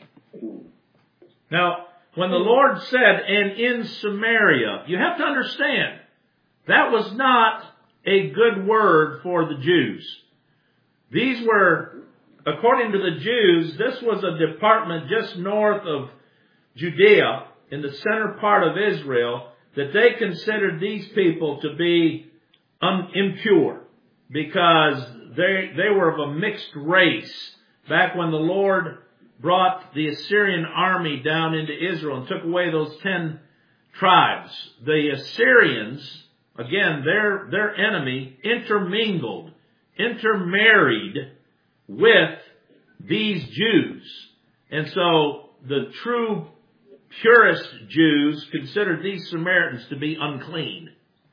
Now, when the Lord said, and in Samaria, you have to understand, that was not a good word for the Jews. These were, according to the Jews, this was a department just north of Judea, in the center part of Israel, that they considered these people to be un- impure because they, they were of a mixed race. Back when the Lord brought the Assyrian army down into Israel and took away those ten tribes, the Assyrians, again, their, their enemy, intermingled, intermarried with these Jews. And so the true purest Jews considered these Samaritans to be unclean.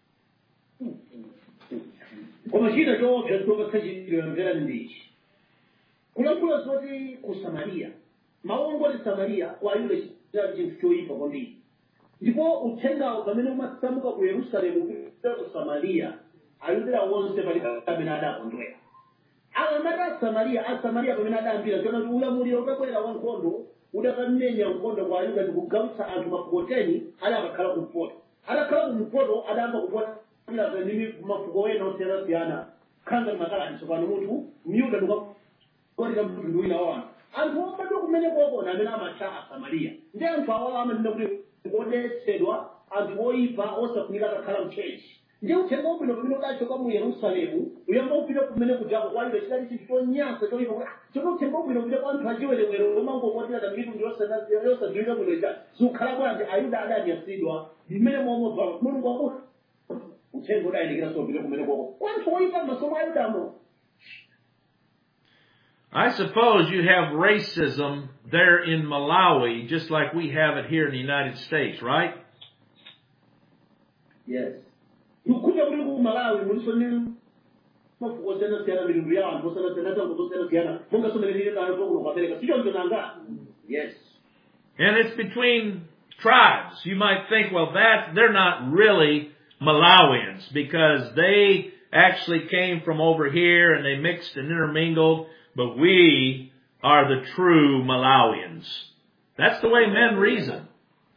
Koma china choopsa tokasachitira ndichi kulankhula zoti ku Samariya mawu ongoti Samariya kwa Ayuda chitatu chinthu choyipa kwambiri ndipo uthengawo pamene umasamuka ku Yerusalemu kupita ku Samariya Ayuda onse pamene adakondwera akamata Samariya asamariya pamene adayambira chona kuti ulamuliro ukakwera wankhondo udakamenya nkhondo kwa Ayuda ndikugawitsa anthu mafuko khumi ali akakhala kumpoto adakhala kumpoto adayamba kupota nimi mafuko wena osiyana-siyana khanga makala tsopano munthu myuda ndikukwatira mtundu wina wa anthu anthu obadwa kumene kokona amene amatcha Asamariya ndi anthu awawo amanena kuti odetsedwa anthu oyipa osafunika akakhala mchechi ndi uthenga wabwino pamene udachoka mu Yerusalemu uyamba upita kumene kujako kwa Ayuda chidali chinthu chonyansa choyipa kuti chono uthenga wabwino kupita kwa anthu achiwerewere omangokwatira ta mitundu yosadziwika bwino ija zikukhala bwanji Ayuda adanyasidwa mmene momwe mulungu wakuti uthenga udayendekera sopita kumene koko kwanthu oyipa masomo Ayudamo.
I suppose you have racism there in Malawi just like we have it here in the United States, right?
Yes. Ukuja kuli ku Malawi mulisoni mafuko osiyana-siyana mitundu ya anthu osiyana-siyana tango osiyana-siyana monga somelelire nayo tokuno kwa Amerika sicho nanga. Yes.
And it's between tribes. You might think, well, that they're not really Malawians because they actually came from over here and they mixed and intermingled, but we are the true Malawians. That's the way men reason.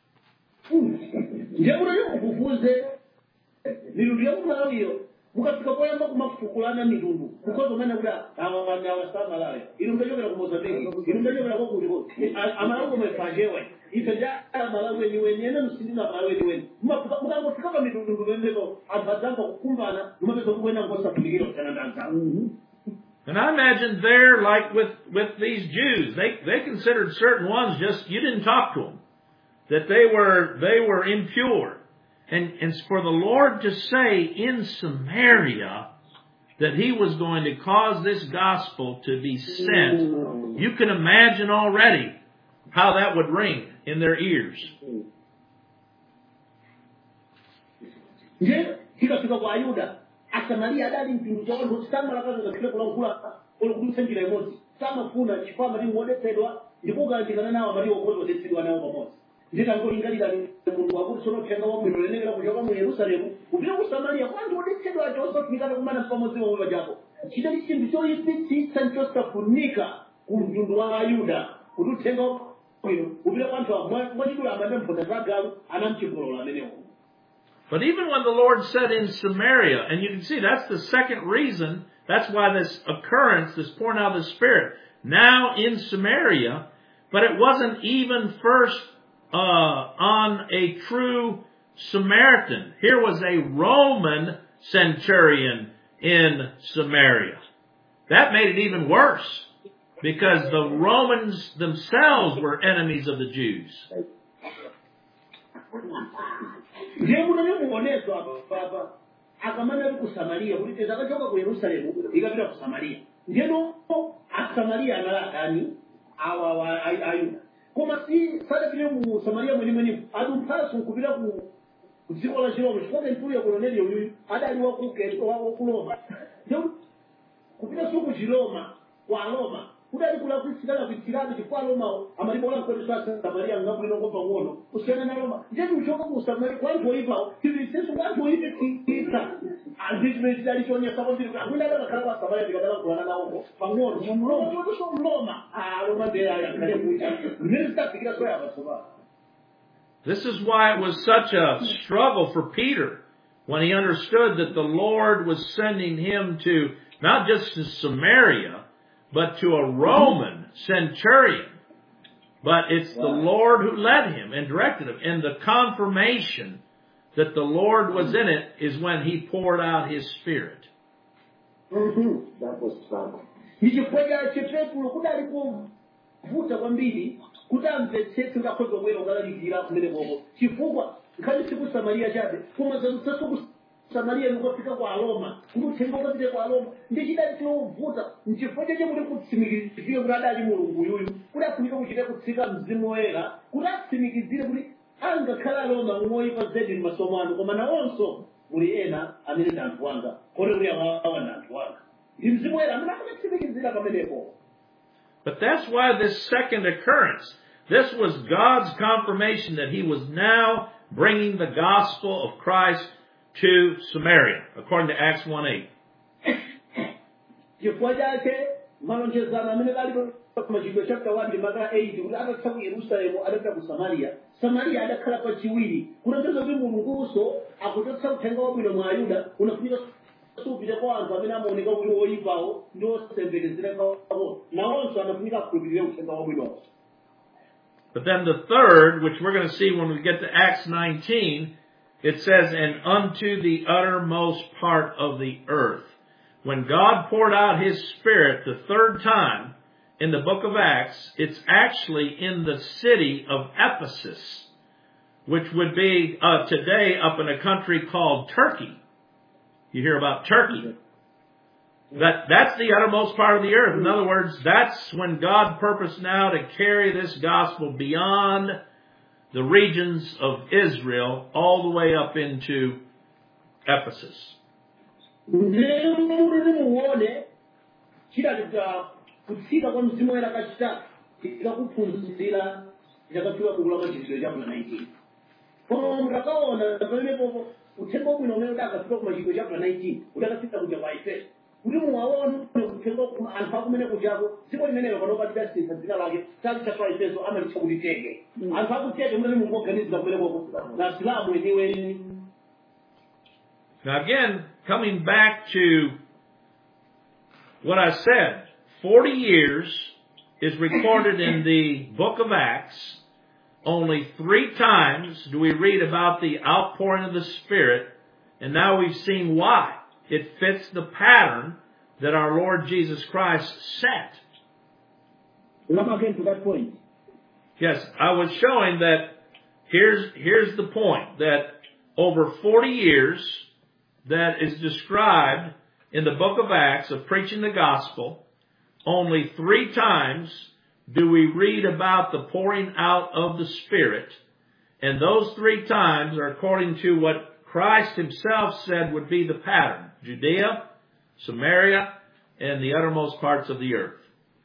Mitundu ya Malawiyo mukafika poyamba kumafukulana mitundu kukoza umene kuti awa vana awasamalawi inu mtachokera ku Mozambique inu mtachokera kokuliko amalawi mwefajewe ife nja Malawi weniweni ene msindina Malawi weniweni mukangofika pa mitundu pemeko anthu adzamba kukumbana numapeza kukwena ngosafunikira kusiyana ndanzawo.
And I imagine they're like with, with these Jews. They, they considered certain ones just, you didn't talk to them. That they were, they were impure. And, and for the Lord to say in Samaria that He was going to cause this gospel to be sent, you can imagine already how that would ring in their ears.
Asamariya adali mpindu chawo samala kaza kile kulankhula olukudutsa njira imodzi samafuna chifukwa mali wodetsedwa ndikugandikana nawo mali wokozo odetsedwa nawo pamodzi nditangolingalira mulungu wakuti sono uthenga wabwino lenekera kuchoka mu Yerusalemu upita ku Samariya kwanthu odetsedwa acho osafunikana kumana pamodzi womwe pachako chidali chinthu choyipitsitsa nchosafunika ku mtundu wa Ayuda kuti uthenga wabwino upita kwanthu mwachidula amene mphota zagalu anamchigolola amenewo.
But even when the Lord said in Samaria, and you can see that's the second reason, that's why this occurrence, this pouring out of the Spirit, now in Samaria, but it wasn't even first uh, on a true Samaritan. Here was a Roman centurion in Samaria. That made it even worse, because the Romans themselves were enemies of the Jews.
Ndiye munene muonezo apa baba akamana ali ku Samariya kuti takachoka ku Yerusalemu ikapita ku Samariya ndiyeno Asamariya analakani awa Ayuda koma si sadapite mu Samariya mwini mwini adumphaso kupita ku dziko la Chiroma chifukwa mtuyo ya Kornelio uyu adali wa ku Roma ndiyo kupita so ku Chiroma kwa Roma kudali kula kusikana kusikana chifukwa Roma amalibola kwa sasa Samariya ngabwino ngomba ngono kusiyana na Roma ndiye uchoka ku Samariya kwantu oyipa tibiseso kwantu oyipa kita azizwe zali chonya sababu ndiko akunda kala kwa Samariya ndikadala kulana nawo pangono mu Roma ndiyo so Roma ah Roma ndiye akale kuita minister fikira soya basoba.
This is why it was such a struggle for Peter when he understood that the Lord was sending him to not just to Samaria, but to a Roman centurion. But it's the Lord who led him and directed him. And the confirmation that the Lord was in it is when he poured out his Spirit.
Mm-hmm. That was strong. Nichifanya chepekulu kudali kuvuta kwambiri kutamvetsetsa ngakhoza kubwera ukalalikira kumene koko chifukwa nkhani siku Samaria chabe koma zamutsaso ku Samaria nikufika kwa Roma kuthenga ukapita kwa Roma ndi chidali chovuta nchifukwa chache kuti kutsimikizire kuti adali mulungu yuyu kuti afunika kuchita kutsika mzimu woyera kuti atsimikizire kuti angakhala Roma mwoyipa zedi m'masomo anu koma nawonso muli ena amene ndi anthu wanga kodi kuti awawa ndi anthu wanga.
But that's why this second occurrence, this was God's confirmation that he was now bringing the gospel of Christ to Samaria, according to Acts one eight.
chapter one limaka eight kuti atatha ku Yerusalemu adatha ku Samaria Samaria adakhala pa chiwiri kunateza kuti mulunguso akutotsa uthenga wabwino mwa Ayuda unafunika supita kwa anthu amene amaoneka kuti oyipawo ndi osembekezera kawo nawonso anafunika kukhulupirira uthenga wabwino.
But then the third, which we're going to see when we get to Acts nineteen, it says, and unto the uttermost part of the earth. When God poured out his Spirit the third time in the book of Acts, it's actually in the city of Ephesus, which would be uh, today up in a country called Turkey. You hear about Turkey. That, that's the uttermost part of the earth. In other words, that's when God purposed now to carry this gospel beyond the regions of Israel all the way up into Ephesus.
kutsika kwa mzimu woyera kachitatu tikakuphunzira chakafika kukula machitidwe chapter nineteen. Koma mutakaona pamenepo uthenga wabwino umene udakafika ku machitidwe chapter nineteen udakafika kuja kwa Efeso kuti muwaone uthenga anthu akumene kujako dziko limenelo panopatira sintha dzina lake chali chapter Efeso amalitcha kuti Tege. Anthu akutege mumene mungoganiza kumeneko na Silamu eniweni.
Now again, coming back to what I said, Forty years is recorded in the book of Acts. Only three times do we read about the outpouring of the Spirit, and now we've seen why. It fits the pattern that our Lord Jesus Christ set.
Come again to that point.
Yes, I was showing that here's, here's the point, that over forty years that is described in the book of Acts of preaching the gospel, only three times do we read about the pouring out of the Spirit, and those three times are according to what Christ himself said would be the pattern: Judea, Samaria, and the uttermost parts of the earth.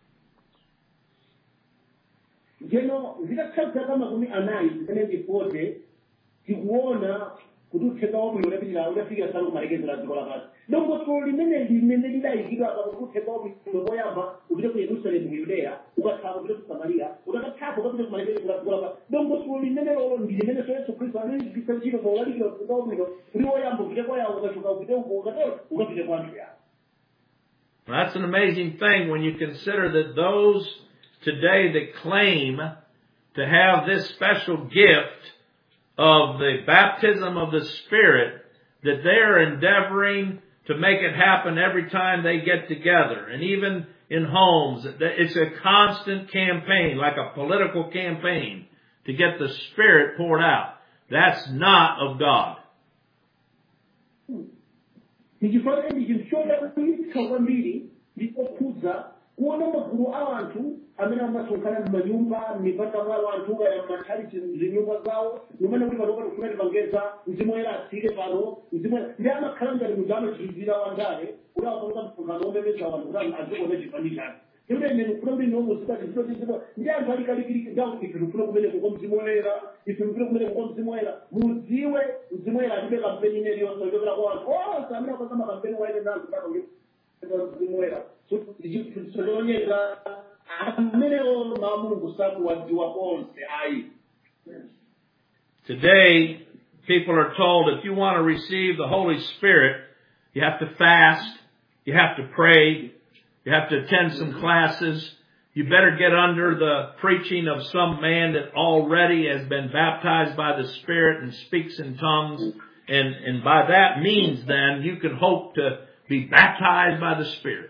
kuti uthenga wabwino unapitira unafika sana kumarekezera dziko lapansi ndongo limene limene lidayikidwa kuti uthenga wabwino woyamba upite ku Yerusalemu mu Yudeya ukathawa kupita ku Samaria ukathawa kupita kumarekezera dziko lapansi ndongo limene lolo ndi limene Yesu Khristu analigwisa ntchito powalalikira uthenga wabwino kuti woyamba upite kwa yawo ukachoka upite uko ukatola ukapite kwa anthu yawo.
That's an amazing thing when you consider that those today that claim to have this special gift of the baptism of the Spirit, that they are endeavoring to make it happen every time they get together. And even in homes, it's a constant campaign, like a political campaign, to get the Spirit poured out. That's not of God.
kuona magulu a anthu amene amasonkhana m'manyumba m'mipata mwa anthu kaya m'matchalichi m'zinyumba zawo nimene kuti panopa tikufuna tipangeza mzimu woyera atsike pano mzimu ndi amakhala ngati munthu amachizira wandale kuti akapanga msonkhano womemeza wanthu kuti azikuona chipani chake. Ndipo ine ndikufuna kuti nomwe zikati zito zito ndi anthu alikalikiliki ndawo ife tikufuna kumeneko kwa mzimu woyera ife tikufuna kumeneko kwa mzimu woyera mudziwe mzimu woyera alibe kampeni ineyi yonse kuchokera kwa anthu onse amene akapanga kampeni waile ndi anthu kapanga mzimu woyera.
Today, people are told if you want to receive the Holy Spirit, you have to fast, you have to pray, you have to attend some classes, you better get under the preaching of some man that already has been baptized by the Spirit and speaks in tongues. And, and by that means then you can hope to be baptized by the Spirit.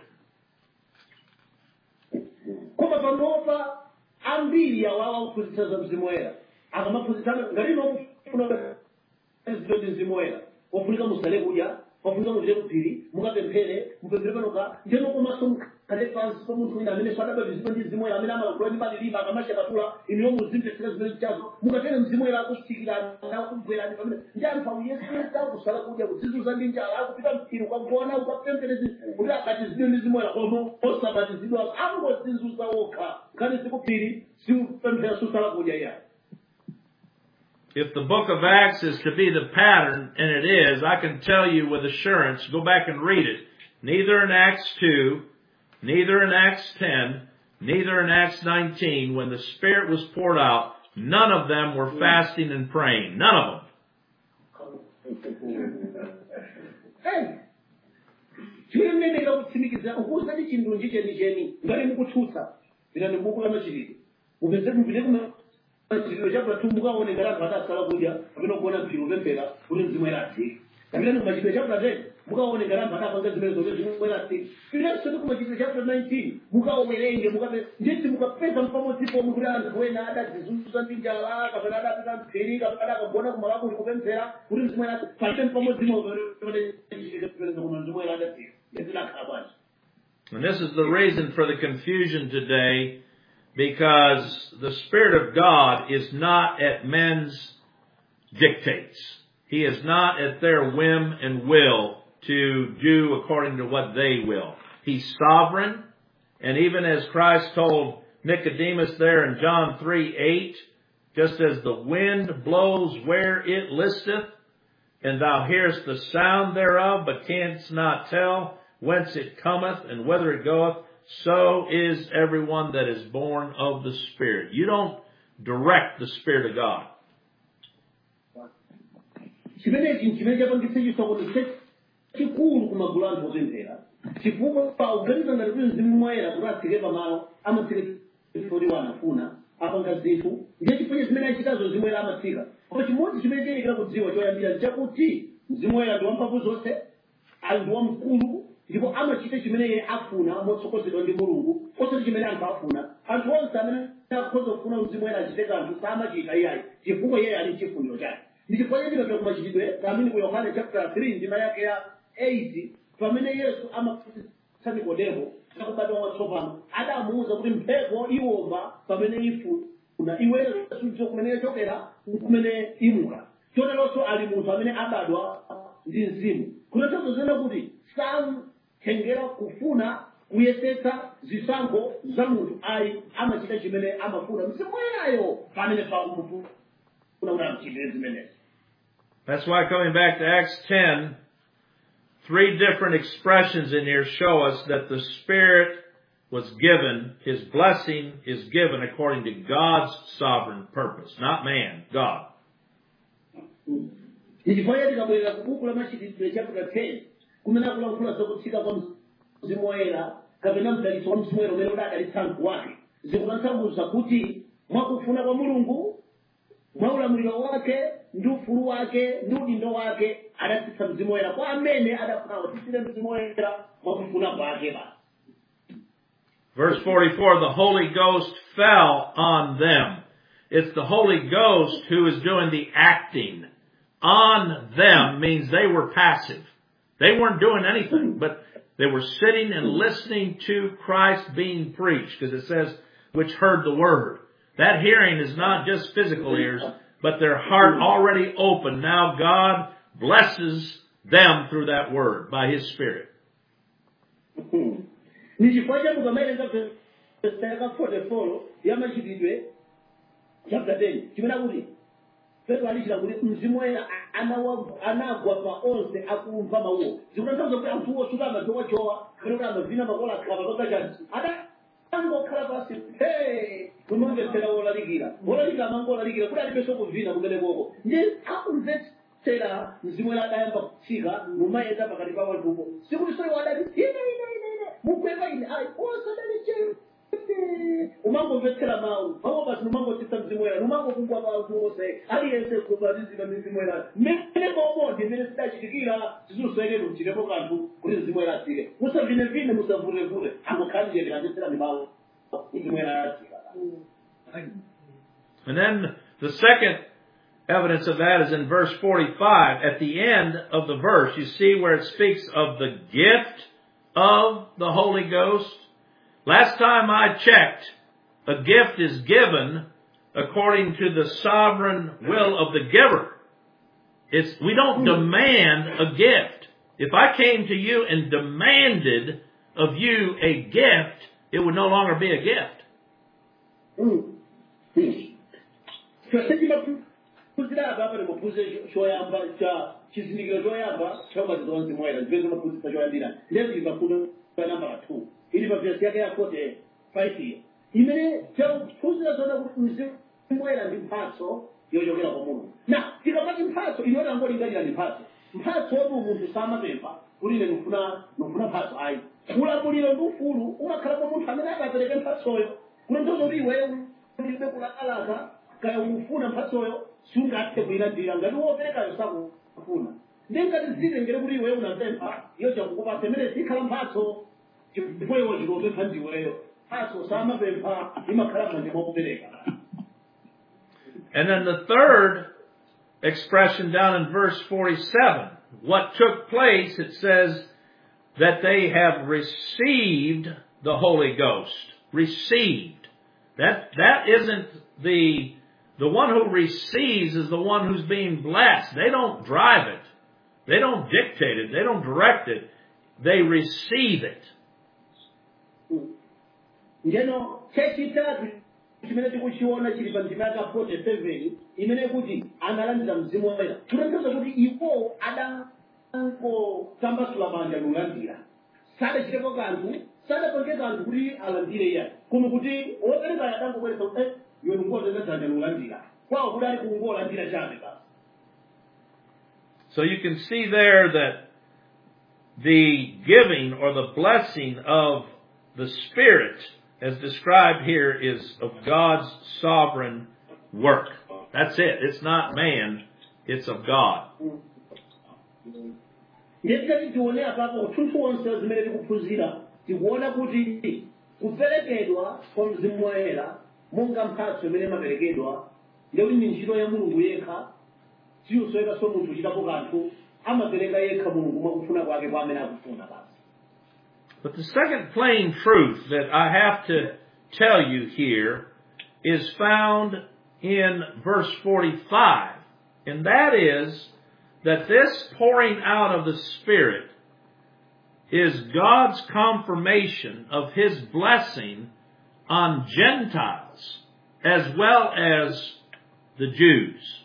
Koma panopa ambiri awawa kuphunzitsa za mzimu woyera. Akamaphunzitsana ngati nokufuna zinthu mzimu woyera. Ofunika musale kudya, ofunika mudye kuphiri, mukapemphere, mupemphere panoka, ndeno komanso kale pansi pa munthu wina amene sadaba vizipa ndi mzimu woyera amene amalankhula ndi malilime akamachakatula iniwo muzimvetsera zimene chazo mukatene mzimu woyera akusikira nawo kumverani pamene ndi anthu awuyesesa kusala kudya kudzizuza ndi njala akupita mphiri ukagona ukapempherezi kuti abatizidwe ndi mzimu woyera koma osabatizidwa angodzizuza okha nkhani zikuphiri sikupemphera susala kudya iyayo.
If the book of Acts is to be the pattern, and it is, I can tell you with assurance, go back and read it. Neither in Acts two, neither in Acts ten, neither in Acts nineteen, when the Spirit was poured out, none of them were fasting and praying. None of them.
Hey! Chimenenera kutsimikiza ukuzati chinthu ndicheni cheni ngati mukutsutsa ina ndi buku la machitidwe upeze mupite kuma chitidwe chapula mukaone ngati anthu adasala kudya kapena kuona mphiri upemphera kuti mzimu woyera atsike kapena kumachitidwe chapula ten mukaone ngati anthu adapanga zimene zonse mzimu woyera atsike pilenso ndi kumachitidwe chapula nineteen mukaowerenge mukape nditi mukapeza mpamodzi pomwe kuti anthu ena adadzizuza ndi njala kapena adapita mphiri kapena adakagona kumalako kuti kupemphera kuti mzimu woyera palibe mpamodzimo kuma mzimu woyera adatsika.
And this is the reason for the confusion today, because the Spirit of God is not at men's dictates. He is not at their whim and will to do according to what they will. He's sovereign, and even as Christ told Nicodemus there in John three eight, just as the wind blows where it listeth, and thou hearest the sound thereof, but canst not tell whence it cometh and whither it goeth, so is everyone that is born of the Spirit. You don't direct the Spirit of God.
chikulu kumagulu anthu opemphera chifukwa pauganiza ngati kuti mzimu woyera kuti atsike pamalo amatsika kuti wanafuna apanga zinthu ndiye chifukwa zimene achitazo mzimu woyera amatsika koma chimodzi chimene tiyenera kudziwa choyambira chakuti mzimu woyera ndi wamphamvu zonse ali ndi wamkulu ndipo amachita chimene iye afuna motsogozedwa ndi mulungu osati chimene anthu afuna anthu onse amene akhoza kufuna mzimu woyera achite kanthu samachita iyayi chifukwa iye ali chifuniro chake ndi chifukwa chake tikafika kumachitidwe pamene ku Yohane chapter three ndima yake ya eight pamene Yesu amafunsa Nikodemo akubadwa watsopano adamuwuza kuti mphepo iwomba pamene ifuna iweyo sucho kumene chokera kumene imuka choteronso ali munthu amene abadwa ndi mzimu kunatozozena kuti samtengera kufuna kuyesetsa zisankho za munthu ayi amachita chimene amafuna mzimu woyerayo pamene pakumufuna kuti amchitire zimenezi.
That's why coming back to Acts ten, three different expressions in here show us that the Spirit was given, His blessing is given according to God's sovereign purpose, not man, God.
Ndichifanya tikabwera kubuku la machitidwe chapter ten kumene akulankhula zakutsika kwa mzimu woyera kapena mdalitso wa mzimu woyera umene udadalitsa anthu ake zikutanthauza kuti mwakufuna kwa Mulungu mwa ulamuliro wake ndi ufulu wake ndi udindo wake adatsitsa mzimu woyera kwa amene adafuna kutsitsira mzimu woyera mwakufuna kwake basi.
Verse forty-four, the Holy Ghost fell on them. It's the Holy Ghost who is doing the acting. On them means they were passive. They weren't doing anything, but they were sitting and listening to Christ being preached, because it says, which heard the word. That hearing is not just physical ears, but their heart already open. Now God blesses them through that word by His Spirit.
Chapter ten, Petro alishira kuti mzimu woyera anagwa pa onse akumva mawuwo zikutanthauza kuti anthu osuka amajowajowa kapena kuti amavina makola akhala pakachani ada angokhala pasi hey kumamvetsera wolalikira wolalikira amangolalikira kuti alibenso kuvina kumene koko ndi akumvetsa tera mzimu la dayamba kutsika mumayenda pakati pa wanthupo sikuti soyo wadati ine ine ine ine mukweva ine ayi osadali chete umangomvetsera mawu pamwe pasi numangotitsa mzimu era numangokungwa mawu ose aliyense kubatizika mizimu era mmene momondi mmene sidachitikira zizuswekeni mchitepo kanthu kuti mzimu era atsike musavine-vine musavule-vule angokhalire ndikambetsera mimawu mzimu era atsika.
And then the second evidence of that is in verse forty-five. At the end of the verse, you see where it speaks of the gift of the Holy Ghost. Last time I checked, a gift is given according to the sovereign will of the giver. It's, we don't demand a gift. If I came to you and demanded of you a gift, it would no longer be a gift.
Mm. kuzira apa pali kuphunzira choyamba cha chizindikiro choyamba chaubatizo wa mzimu woyera ndipeza maphunziro choyambira lezi pafundo pa namba two ili pa verse yake ya forty-five iyo imene chakuphunzira zona kuti mzimu woyera ndi mphatso yochokera kwa Mulungu. Na tikamati mphatso iliona ngolingalira ndi mphatso mphatso watu munthu samapempha kuti ine ndikufuna ndikufuna mphatso ayi ulamuliro ndi ufulu umakhala kwa munthu amene akapereke mphatsoyo kulondoza kuti iweyo ulibe kulakalaka kaya ukufuna mphatsoyo sungathe kuyilandira ngati woperekayo sakufuna ndengati zilengere kuti iweyo unampempha iyo chakukupatsa imene sikhala mphatso chifukwa iwe chikopempha ndiweyo mphatso samapempha imakhala manja mwakupereka.
And then the third expression down in verse forty-seven, what took place, it says that they have received the Holy Ghost. Received. That, that isn't the, the one who receives is the one who's being blessed. They don't drive it. They don't dictate it. They don't direct it. They receive it.
Njeno, chechitatu chimene tikuchiona chili pa ndima ya forty-seven imene kuti analandira mzimu woyera tunapeza kuti iwo adangotambasula manja kulandira sadachitepo kanthu sadapange kanthu kuti alandire iya koma kuti wopereka adangobweresa kuti iwe ndingotenga dzanja kulandira kwawo kuti ali kungolandira chabe basi.
So you can see there that the giving or the blessing of the Spirit as described here is of God's sovereign work. That's it. It's not man. It's of God.
Ndikati tione apapo uthunthu wonse zimene tikuphunzira tikuona kuti kuperekedwa kwa mzimu woyera monga mphatso imene imaperekedwa ndikuti ndi ntchito ya Mulungu yekha siyusweka so munthu uchitapo kanthu amapereka yekha Mulungu mwakufuna kwake kwa amene akufuna basi.
But the second plain truth that I have to tell you here is found in verse forty-five. And that is that this pouring out of the Spirit is God's confirmation of His blessing on Gentiles as well as the Jews.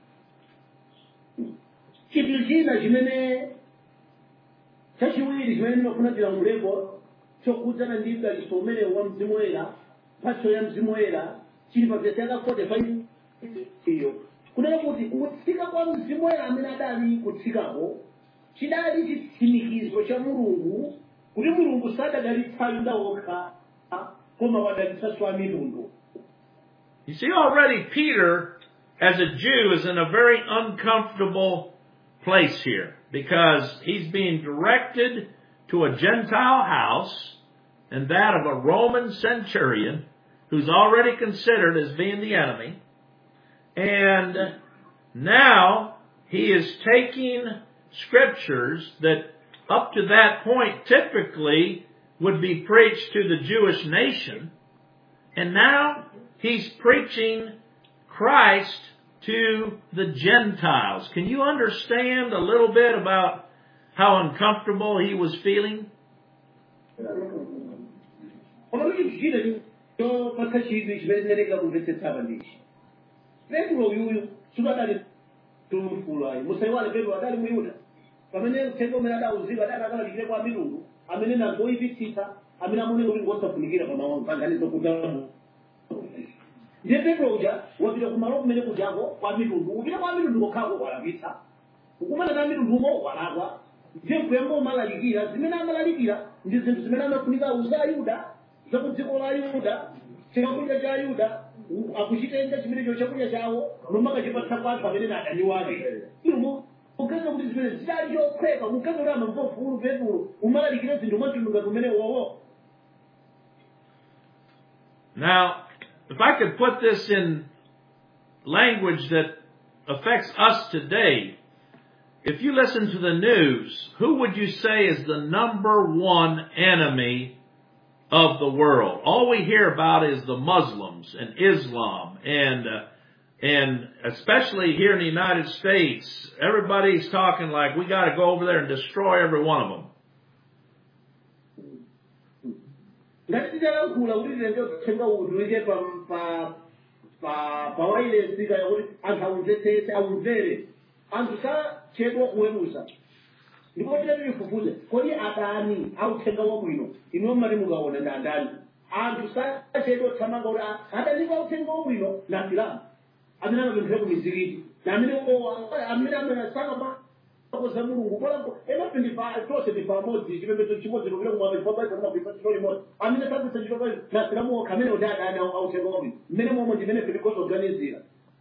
Chinthu china chimene chachiwiri chimene ndinofuna tilamulepo chokudzana ndi mdalitso umene wa mzimu woyera mphatso ya mzimu woyera chili pa verse yaka forty-five iyo kunena kuti kutsika kwa mzimu woyera amene adali kutsikako chidali chitsimikizo cha Mulungu kuti Mulungu sadadalitsa Ayuda okha koma wadalitsanso a mitundu.
You see, already Peter, as a Jew, is in a very uncomfortable place here because he's being directed to a Gentile house and that of a Roman centurion who's already considered as being the enemy. And now he is taking scriptures that up to that point typically would be preached to the Jewish nation. And now he's preaching Christ to the Gentiles. Can you understand a little bit about how uncomfortable he was feeling?
Ndiye Petro uja wapita kumalo kumene kujako kwa mitundu upita kwa mitundu kokhako kwalapitsa kukumana na mitundu umwe walakwa ndiye kuyamba umalalikira zimene amalalikira ndi zinthu zimene amafunika uza ayuda zaku dziko la ayuda chakudya cha ayuda akuchitenga chimenecho chakudya chawo nomakachipatsa kwa anthu amene adani wake ino ukaza kuti zimene zidali chopheka ukaza kuti amamvofulu petulo umalalikira zinthu mwatunduka kumene wowo.
Now, if I could put this in language that affects us today, if you listen to the news, who would you say is the number one enemy of the world? All we hear about is the Muslims and Islam, and uh, and especially here in the United States, everybody's talking like we got to go over there and destroy every one of them.
Ngatitikalankula kuti lero kuthenga udulike pa pa pa pa waile sika kuti anthu aumvetsetse aumvere anthu sachedwa kuweruza ndipo tiyeni tifufuze kodi adani authenga wabwino ino mali mukaona ndi adani anthu sachedwa thamanga kuti adani authenga wabwino na Islamu amene amapemphera ku mizikiti na amene amene amasaka pa koza mulungu kolambo emapendi pa tose ndi pamodzi chipembedzo chimodzi lokule kumwamba chipamba ipo ngapita chitoli moto amene sabisa chitoli na Islamu kamene udada ana authenga wabwino mmene momwe ndimene Pentecost organizira.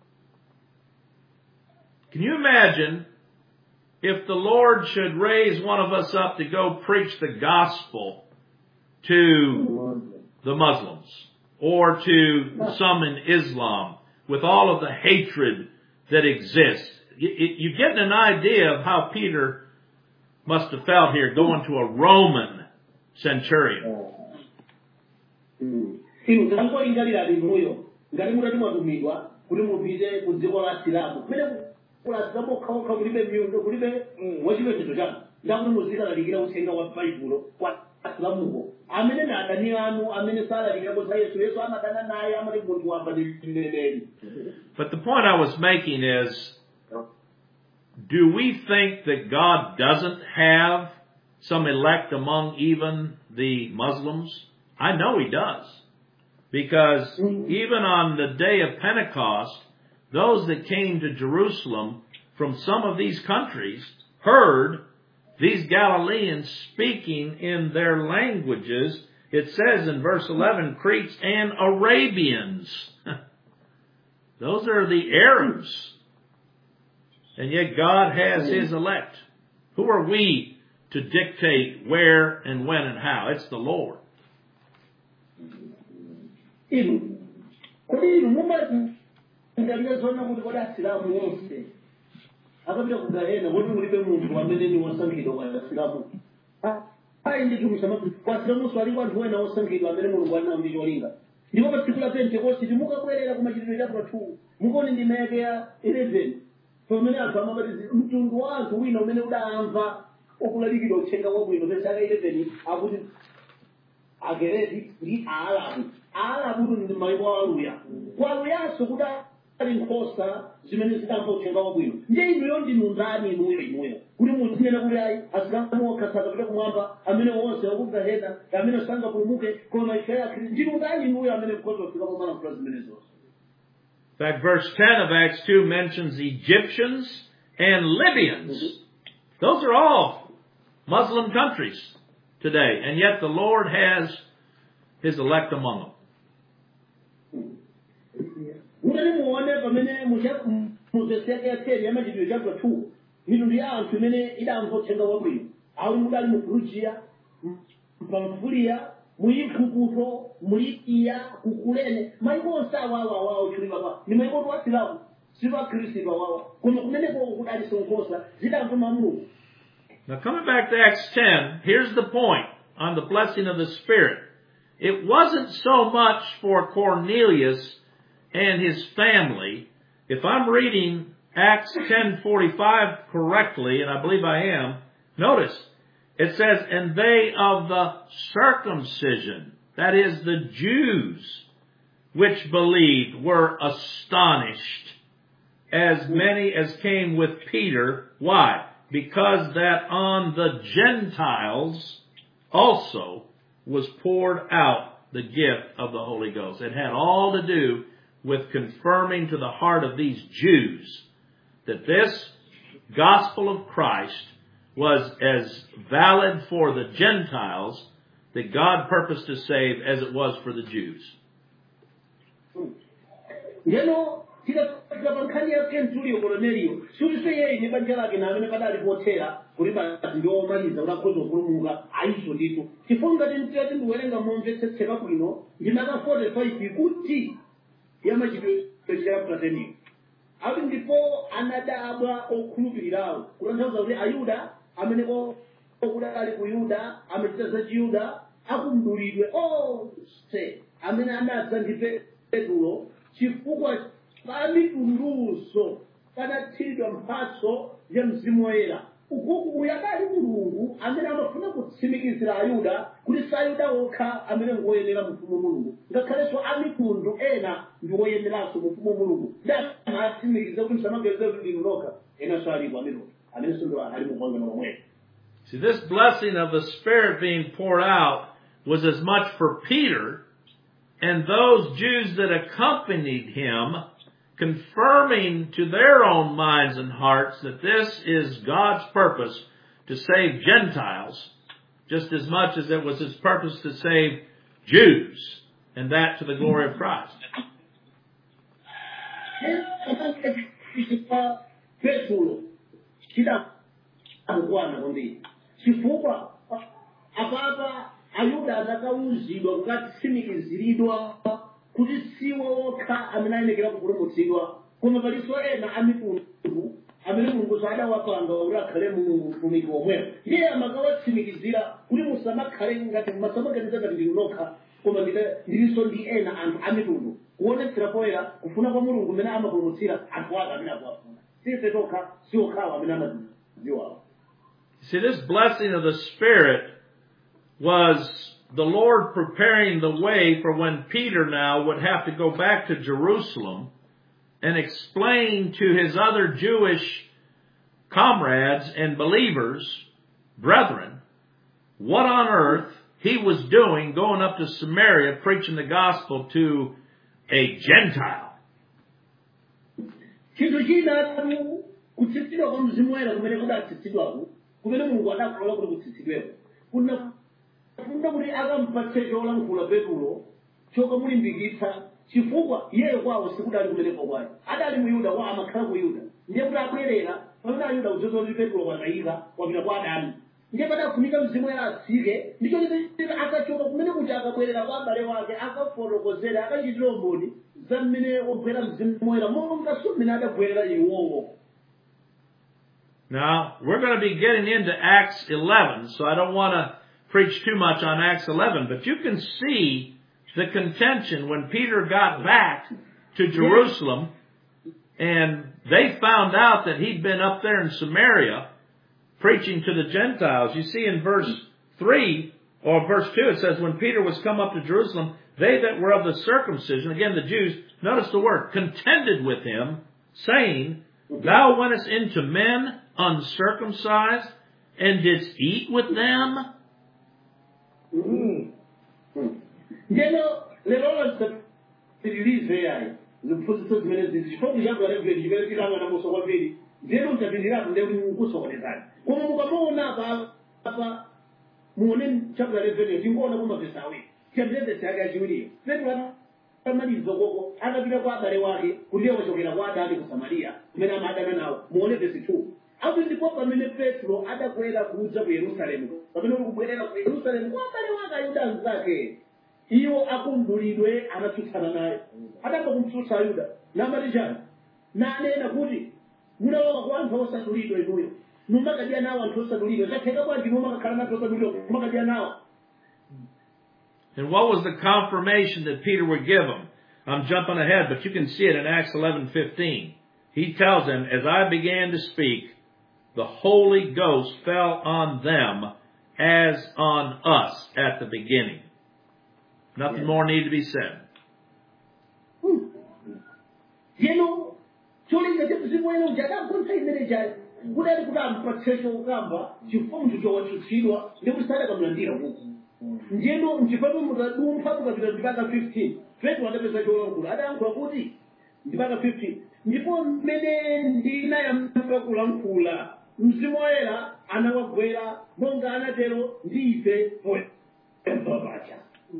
Can you imagine if the Lord should raise one of us up to go preach the gospel to the Muslims or to some in Islam with all of the hatred that exists? You're getting an idea of how Peter must have felt here going to a Roman centurion.
kulazamo kauka kulibe miundo kulibe wachibe chito chanu ndakuti muzika lalikira uthenga wa Baibulo kwa Islamu amene na adani anu amene sala likabo za Yesu Yesu amadana naye amali mungu wamba ndineneni.
But the point I was making is, do we think that God doesn't have some elect among even the Muslims? I know He does, because even on the day of Pentecost, those that came to Jerusalem from some of these countries heard these Galileans speaking in their languages. It says in verse eleven, Cretes and Arabians. Those are the Arabs. And yet God has His elect. Who are we to dictate where and when and how? It's the Lord.
Ngalizona kuti kwa Islamu wonse akapita kugahena kuti mulibe munthu amene ni wasankhidwa kwa Islamu ayi ndi kumusama kwa Islamu swali kwa anthu wena wasankhidwa amene mulungu anawo ndi cholinga ndipo pa tsiku la Pentecost timukabwerera ku machitidwe chapter two mukoni ndi meke ya eleven pamene anthu amabati mtundu wa anthu wina umene udamva okulalikidwa uthenga wabwino pesa ka eleven akuti ageredi ndi Aarabu Aarabu ndi maiko aluya kwa aluyaso kuti nkhosa zimene zitamva uthenga wabwino ndiye inuyo ndi mundani inuyo inuyo kuti muzinena kuti ayi Asilamu okhatsaka kupita kumwamba amene wonse akugahena amene sangapulumuke koma ife ya Khristu ndi mundani inuyo amene mkhosa kufika pomana kula zimene zonse.
In fact, verse ten of Acts two mentions Egyptians and Libyans. Mm-hmm. Those are all Muslim countries today, and yet the Lord has His elect among them.
Mutani muone pamene muzeseka ya teri ya machitidwe chapter two mitundu ya anthu imene idamva uthenga wabwino auli mudali mu Phrygia, Pamphylia, mu Igupto, mu Libya, ku Kurene maiko onse awawa awawo chuli baba ni maiko wa Islamu siva Khristu awawa koma kumeneko kudali sonkosa zidamva mamu.
Now coming back to Acts ten, here's the point on the blessing of the Spirit. It wasn't so much for Cornelius and his family. If I'm reading Acts ten forty-five correctly, and I believe I am, notice, it says, and they of the circumcision, that is the Jews, which believed, were astonished, as many as came with Peter. Why? Because that on the Gentiles also was poured out the gift of the Holy Ghost. It had all to do with confirming to the heart of these Jews that this gospel of Christ was as valid for the Gentiles that God purposed to save as it was for the Jews.
Ngeno tikafika pankhani ya Kentulio Cornelio suliso yeye ni banja lake na amene padali potera kuli basi ndio omaliza unakhoza kupulumuka ayizo ndito chifunga tinti ndiwerenga momvetsetseka bwino ndinaka forty-five kuti yamachitiro chapter ten apo ndipo anadabwa okhulupirirawo kutanthauza kuti Ayuda amene okudali ku Yuda amachita za Chiyuda akumdulidwe onse amene anadza ndi Petro chifukwa pa mitunduso panathidwa mphatso ya Mzimu Woyera ukuku uyakali Mulungu amene amafuna kutsimikizira Ayuda kuti si Ayuda okha amene ngoyenera mfumu Mulungu ngakhalenso amitundu ena ndi woyeneranso mfumu Mulungu ndatsimikiza kuti samageze kuti ndinoka ena salipo amene amene sindo ali mupanga nomwe.
See, this blessing of the Spirit being poured out was as much for Peter and those Jews that accompanied him, confirming to their own minds and hearts that this is God's purpose to save Gentiles, just as much as it was his purpose to save Jews, and that to the glory of Christ.
Chifukwa apapa Ayuda atakauzidwa kukatsimikiziridwa kuti siwo okha amene ayenekera kupulumutsidwa koma palinso ena amitundu amene Mulungu adawapanga kuti akhale mu mtumiki omweyo ndiye amakawatsimikizira kuti musamakhale ngati musamaganiza ngati ndinu nokha koma ndilinso ndi ena anthu amitundu kuonetsera poyera kufuna kwa Mulungu amene amapulumutsira anthu ake amene akuwafuna sife tokha si okhawo amene amadziwawo.
See, this blessing of the Spirit was the Lord preparing the way for when Peter now would have to go back to Jerusalem and explain to his other Jewish comrades and believers, brethren, what on earth he was doing going up to Samaria preaching the gospel to a Gentile.
Kumene Mulungu adakhala kuti kutsitsidwepo kuna kufuna kuti akampatse cholankhula Petro chokamulimbikitsa chifukwa iyeyo kwawo sikudali kumeneko kwayo adali mu Yuda kwa amakhala ku Yuda ndiye kuti abwerera pamene Ayuda udzoza kuti Petro watayika wapita kwa adani ndiye padafunika Mzimu Woyera atsike ndicho chimene akachoka kumene kuti akabwerera kwa abale wake akafotokozera akachitira umboni za mmene obwera Mzimu Woyera monga so mmene adabwerera iwowo.
Now, we're going to be getting into Acts eleven, so I don't want to preach too much on Acts eleven, but you can see the contention when Peter got back to Jerusalem and they found out that he'd been up there in Samaria preaching to the Gentiles. You see in verse three or verse two, it says, when Peter was come up to Jerusalem, they that were of the circumcision, again the Jews, notice the word, contended with him, saying, thou wentest into men uncircumcised, and didst eat with them?
Njeno lero tilize yayi zifuzo zimene zizifoku yangu aleveli jibele kilanga na muso kwa vili njeno mtabindira ndio mkuso kwa ndani kama mkamona hapa hapa muone chakula aleveli ndingona kama visawi kiambeze chaga juli ndio amalizo koko anapita kwa abale wake kulia wachokera kwa adani ku Samaria kumena madana nawo muone verse two apo ndipo pamene Petro adakwera kuja ku Yerusalemu pamene ukubwerera ku Yerusalemu kwa abale wake Ayuda nzake iyo akundulidwe anatsutsana naye adamba kumtsutsa Ayuda na malijana na anena kuti munawoka kwa anthu osadulidwa inuyo numakadia nawo anthu osadulidwa zatheka kwa ndimo makakhala nawo osadulidwa kumakadia nawo.
And what was the confirmation that Peter would give them? I'm jumping ahead, but you can see it in Acts eleven fifteen. He tells them, as I began to speak, the Holy Ghost fell on them as on us at the beginning. Nothing yeah. more need to be said.
You know, cholinga chepzimu eno chakagonza imene chali kudali kudampa tsecho ukamba chifundu chowachutsidwa ndi kusala kamlandira huko. Njeno mchipatu mutadumpa kukapita mpaka fifteen. Petro adapeza cholongula adayankhula kuti mpaka fifteen. ndipo mmene ndinayamba kulankhula mzimu woyera anawagwera monga anatero ndi ife poyamba paja.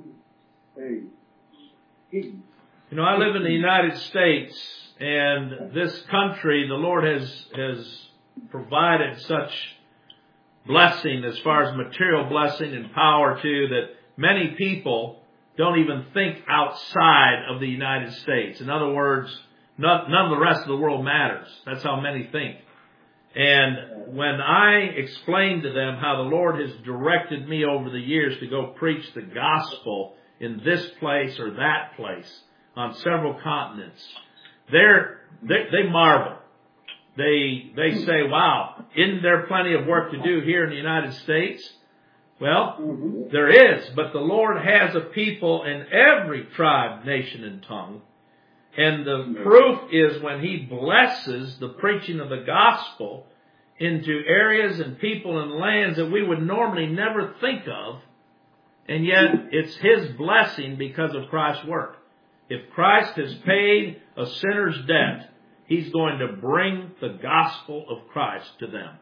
You know, I live in the United States, and this country, the Lord has has provided such blessing as far as material blessing and power too, that many people don't even think outside of the United States. In other words, none, none of the rest of the world matters. That's how many think. And when I explain to them how the Lord has directed me over the years to go preach the gospel in this place or that place on several continents, they're, they, they marvel. They, they say, wow, isn't there plenty of work to do here in the United States? Well, mm-hmm. there is, but the Lord has a people in every tribe, nation, and tongue. And the proof is when He blesses the preaching of the gospel into areas and people and lands that we would normally never think of, and yet it's His blessing because of Christ's work. If Christ has paid a sinner's debt, He's going to bring the gospel of Christ to them.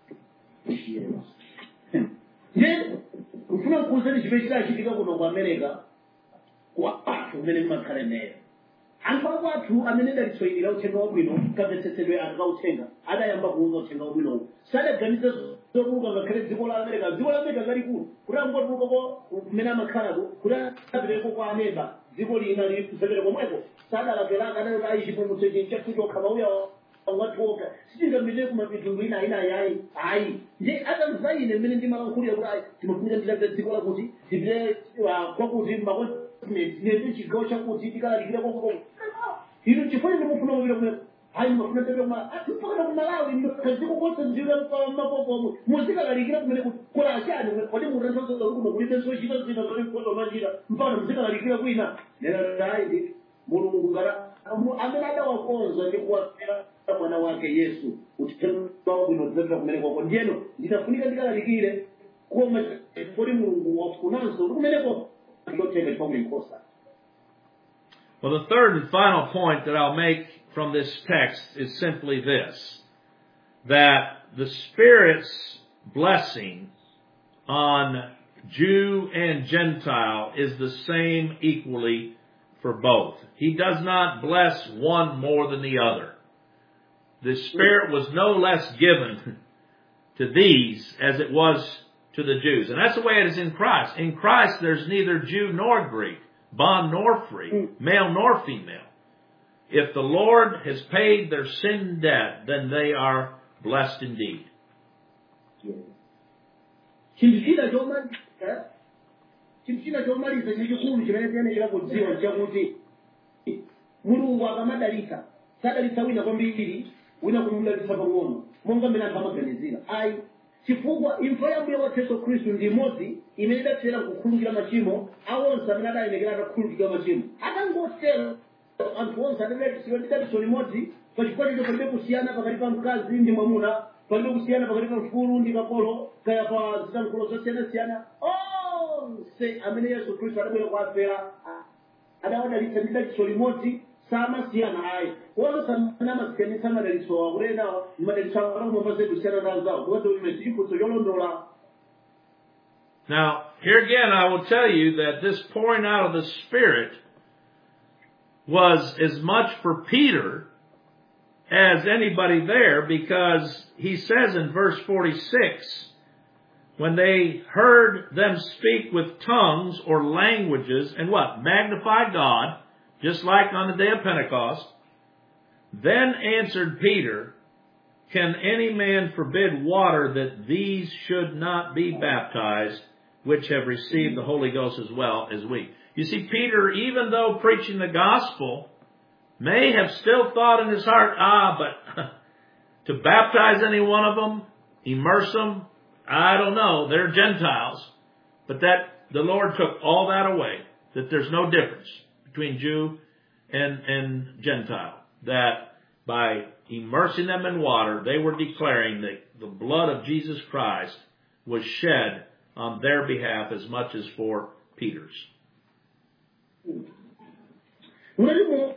Then, ufuna kuuzani chipechera chitika kuno kwa America, kwa watu umene mmakhala nayo. Anthu akwathu amene dalitsoyirira uthenga wabwino, kamvetsetsedwe anthu kautenga, adayamba kuuza uthenga wabwino. Sadaganiza zotuluka ngakhale dziko la America, dziko la America lalikulu, kuti angotulukako kumene amakhalako, kuti apiteko kwa aneba, dziko lina likusevera komweko, sadalakelaka nayo ayi chipulumutso chinchafucho okhamauya watuoka. Sitingamire kumapitundu ina ina yayi, ayi. Nje atamva ine mmene ndimalankhulira kuti ayi, timafunika ndilapita dziko lakuti, tipite kwakuti makoti netu chigawo chakuti tikalalikira kwakuti. Ino chifukwa ndimufuna mubira kumwe, ayi mafuna tebe kuma, mpaka ku Malawi, kaziko kotse nzira mapopo, muzikalalikira kumene kukola achani, kwati mutanthauza kuno kulibe zochita zina zoti mkondo manjira, mpaka muzikalalikira kwina. Nena ayi, Mulungu ngara amene adawakonza ndi kuwafera mwana wake Yesu uthenga wabwino dzera kumene kwako ndiyeno ndinafunika ndikalalikire koma kodi Mulungu wafunanso kumeneko ndotenga chipamwe nkosa.
Well, the third and final point that I'll make from this text is simply this, that the Spirit's blessing on Jew and Gentile is the same equally for both. He does not bless one more than the other. The Spirit was no less given to these as it was to the Jews. And that's the way it is in Christ. In Christ, there's neither Jew nor Greek, bond nor free, male nor female. If the Lord has paid their sin debt, then they are blessed indeed.
Chimchina chomaliza chikulu chimene tiyenera kudziwa chakuti Mulungu akamadalitsa sadalitsa wina kwambiri wina kumudalitsa pang'ono monga mmene anthu amaganizira. Ayi, chifukwa imfa ya Mbuye wathu Yesu Khristu ndi imodzi imene idatsera kukhululukira machimo awonse amene adayenekera kukhululukira machimo. Atangotero anthu onse adaletsiwa ndi dalitso limodzi, pachifukwa chito palibe kusiyana pakati pa mkazi ndi mwamuna, palibe kusiyana pakati pa mfulu ndi kapolo, kaya pa zilankhulo zosiyanasiyana. Onse amene Yesu Khristu adabwera kuwafera adawadalitsa ndi dalitso limodzi samasiyana. Ayi, wonse amene amasiyanitsa madalitso awo kulenawo madalitso awo akumamaze kusiyana ndi anzawo kuweza ulimesi chiphunzitso cholondola.
Now, here again I will tell you that this pouring out of the Spirit was as much for Peter as anybody there, because he says in verse forty-six, when they heard them speak with tongues or languages and what? Magnify God, just like on the day of Pentecost. Then answered Peter, can any man forbid water that these should not be baptized, which have received the Holy Ghost as well as we? You see, Peter, even though preaching the gospel, may have still thought in his heart, ah, but to baptize any one of them, immerse them, I don't know, they're Gentiles. But that the Lord took all that away, that there's no difference between Jew and, and Gentile. That by immersing them in water, they were declaring that the blood of Jesus Christ was shed on their behalf as much as for Peter's.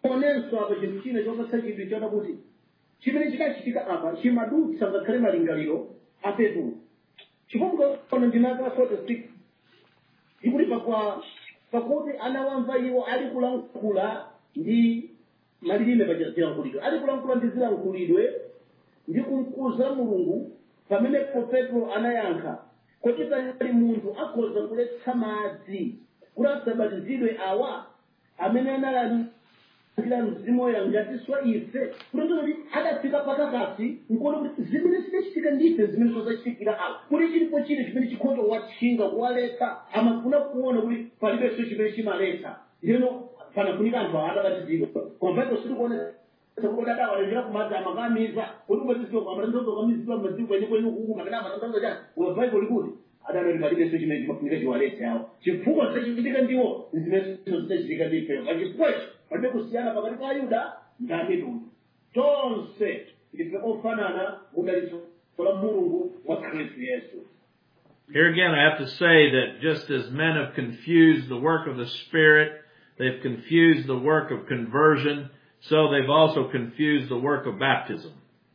onenso apa chinthu china chopatsa chidwi chona kuti chimene chikachitika apa chimadutsa ngakhale malingaliro a Petro. Chifukwa pano ndinaka forty-six ikuti pakwa pakuti anawamva iwo ali kulankhula ndi malilime pachilankhulidwe ali kulankhula ndi zilankhulidwe ndi kumkuza Mulungu. Pamenepo Petro anayankha, kodi pali munthu akhoza kuletsa madzi kuti asabatizidwe awa amene analandira Mzimu Woyera ngatinso ife? Kuti adafika pakakasi nkuona kuti zimene zidachitika ndife zimene zozachitikira awa, kuti chilipo china chimene chikhoza kuwatchinga kuwaletsa, amafuna kuona kuti palibenso chimene chimaletsa. Ndiyeno panafunika anthu atabatizidwa. Koma Petro sitikuona sekudada walengera kumadzi amakamiza kuti ubatizidwe kwamara ndozokamizidwa maziko kwenye kwenye kuku makada matangazo chani wa Bible kuti adana libadilike chimene chimafunika chiwaletse awo. Chifukwa chachitika ndiwo zimene zozachitika ndife. Pachifukwa palibe kusiyana pakati pa Ayuda ndi amitundu. Tonse ndife ofanana mudalitso la Mulungu wa Khristu Yesu.
Here again, I have to say that just as men have confused the work of the Spirit, they've confused the work of conversion, so they've also confused the work of baptism.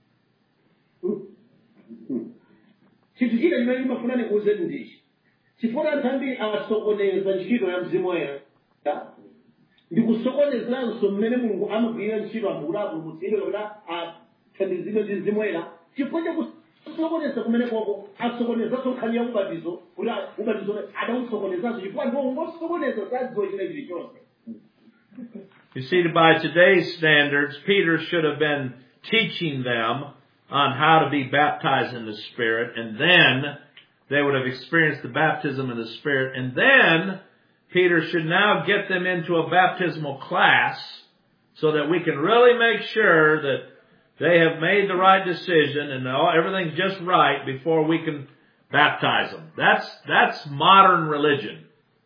Chinthu china chimene ndimafuna ndikuwuzeni ndichi. Chifukwa anthu ambiri asokoneza ntchito ya Mzimu Woyera ndi kusokonezanso mmene Mulungu amagwirira ntchito anthu kuti apulumutsidwe kapena athandizidwe ndi Mzimu Woyera. Chifukwa chakusokoneza kumene kwako asokonezanso nkhani ya ubatizo kuti ubatizo adawusokonezanso chifukwa anthu ongosokoneza sadziwa china chilichonse.
You see, by today's standards, Peter should have been teaching them on how to be baptized in the Spirit, and then they would have experienced the baptism in the Spirit, and then Peter should now get them into a baptismal class so that we can really make sure that they have made the right decision and all, everything's just right before we can baptize them. That's, that's modern religion.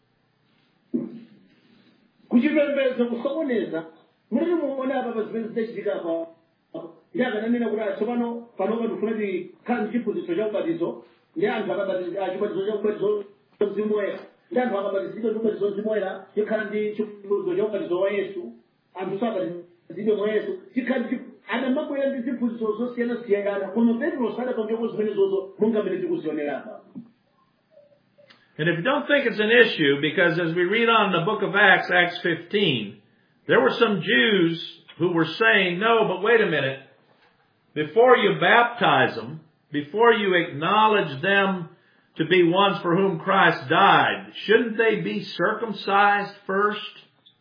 Kuchipembedzo kusokoneza muri muona apa pazimene zidachitika apa ndakananena kuti tsopano panopa ndifuna tikhale chiphunzitso cha ubatizo ndi anthu akabatizidwa chibatizo cha ubatizo Mzimu Woyera ndi anthu akabatizidwa ndi ubatizo Mzimu Woyera tikhala ndi chiphunzitso cha ubatizo wa Yesu anthu sabatizidwe mwa Yesu tikhala ndi anamabwera ndi ziphunzitso zosiyana-siyana koma Petro sadapangeko zimene zozo monga mmene tikuzionera apa.
And if you don't think it's an issue, because as we read on in the book of Acts, Acts fifteen, there were some Jews who were saying, no, but wait a minute, before you baptize them, before you acknowledge them to be ones for whom Christ died, shouldn't they be circumcised first?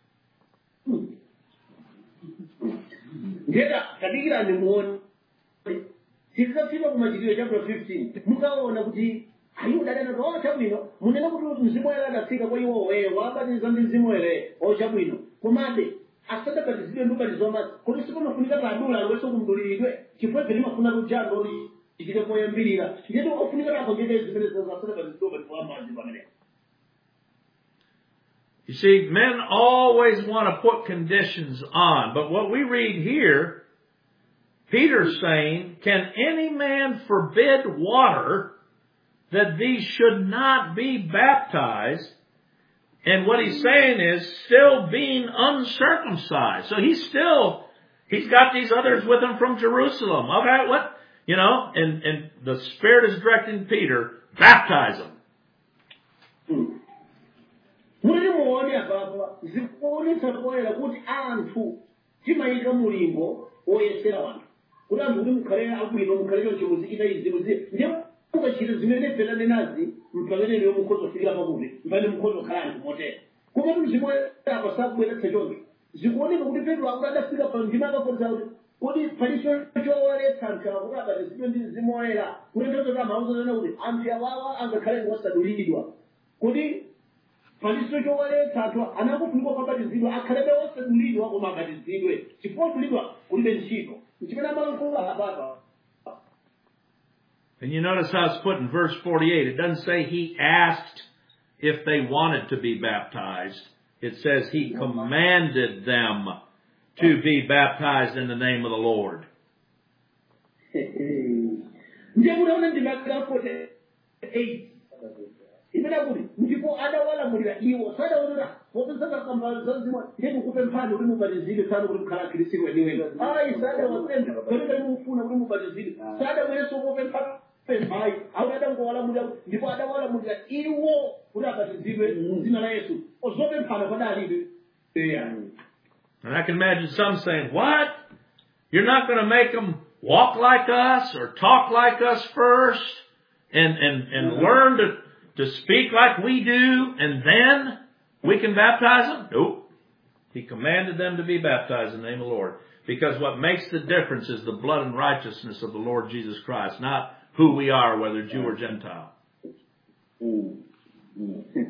Ndiyeta kadikira ndimuone tikafika kumachitidwe chapter fifteen mukaona kuti Ayuda adana to chabwino munena kuti Mzimu Woyera adafika kwa iwo wewe wabatiza ndi Mzimu Woyera o chabwino komabe asadabatizidwe ndi ubatizo wa madzi kuti sikumafunika padula aliwenso kumdulidwe chifukwa pene mafuna kujamba kuti ichite poyambirira ndiye ofunika akonjeke zimene zasadabatizidwe ubatizo wa madzi pamene.
You see, men always want to put conditions on, but what we read here, Peter's saying, can any man forbid water that these should not be baptized? And what he's saying is still being uncircumcised. So he's still, he's got these others with him from Jerusalem. Okay, what, you know, and, and the Spirit is directing Peter, baptize them.
Muri muone apa zikuonesa poyera kuti anthu timayika mulingo oyesera wanthu kuti anthu kuti mukhale abwino mukhale chimuzikita izi muzi ndiye ukachita zimene pena nenazi mpamene niyo mukhozo kufikira pakuti mpamene mukhozo khala anthu motera koma kuti zimwe apa sakubweretsa chonde zikuoneka kuti Petro akuti adafika pa ndima akafonza kuti kuti paliso chowaletsa anthu akuti abatizidwe ndi Mzimu Woyera kuti ndozota mauzozana kuti anthu awawa angakhale ngosadulidwa kuti paliso chowaletsa anthu anakufunika kubatizidwa akhalebe osadulidwa koma abatizidwe chifukwa kudulidwa kulibe ntchito chimene amalankhula apapa.
And you notice how it's put in verse forty-eight. It doesn't say he asked if they wanted to be baptized. It says he commanded them to be baptized in the name of the Lord.
imene akuti ndipo adawalamulira iwo sadawalira popezeka kamba zanzima yedu kupemphani kuti mubatizidwe sana kuti mkhala khristu weniweni ayi sadawapempha kuti mufuna kuti mubatizidwe sadabwereso kupemphani pemphayi awu adangowalamulira ndipo adawalamulira iwo kuti abatizidwe m'dzina la Yesu ozopemphana padalibe eya.
And I can imagine some saying, what? You're not going to make them walk like us or talk like us first and, and, and mm-hmm. learn to, to speak like we do and then we can baptize them? Nope. He commanded them to be baptized in the name of the Lord. Because what makes the difference is the blood and righteousness of the Lord Jesus Christ, not who we are, whether Jew or Gentile.
Mm-hmm.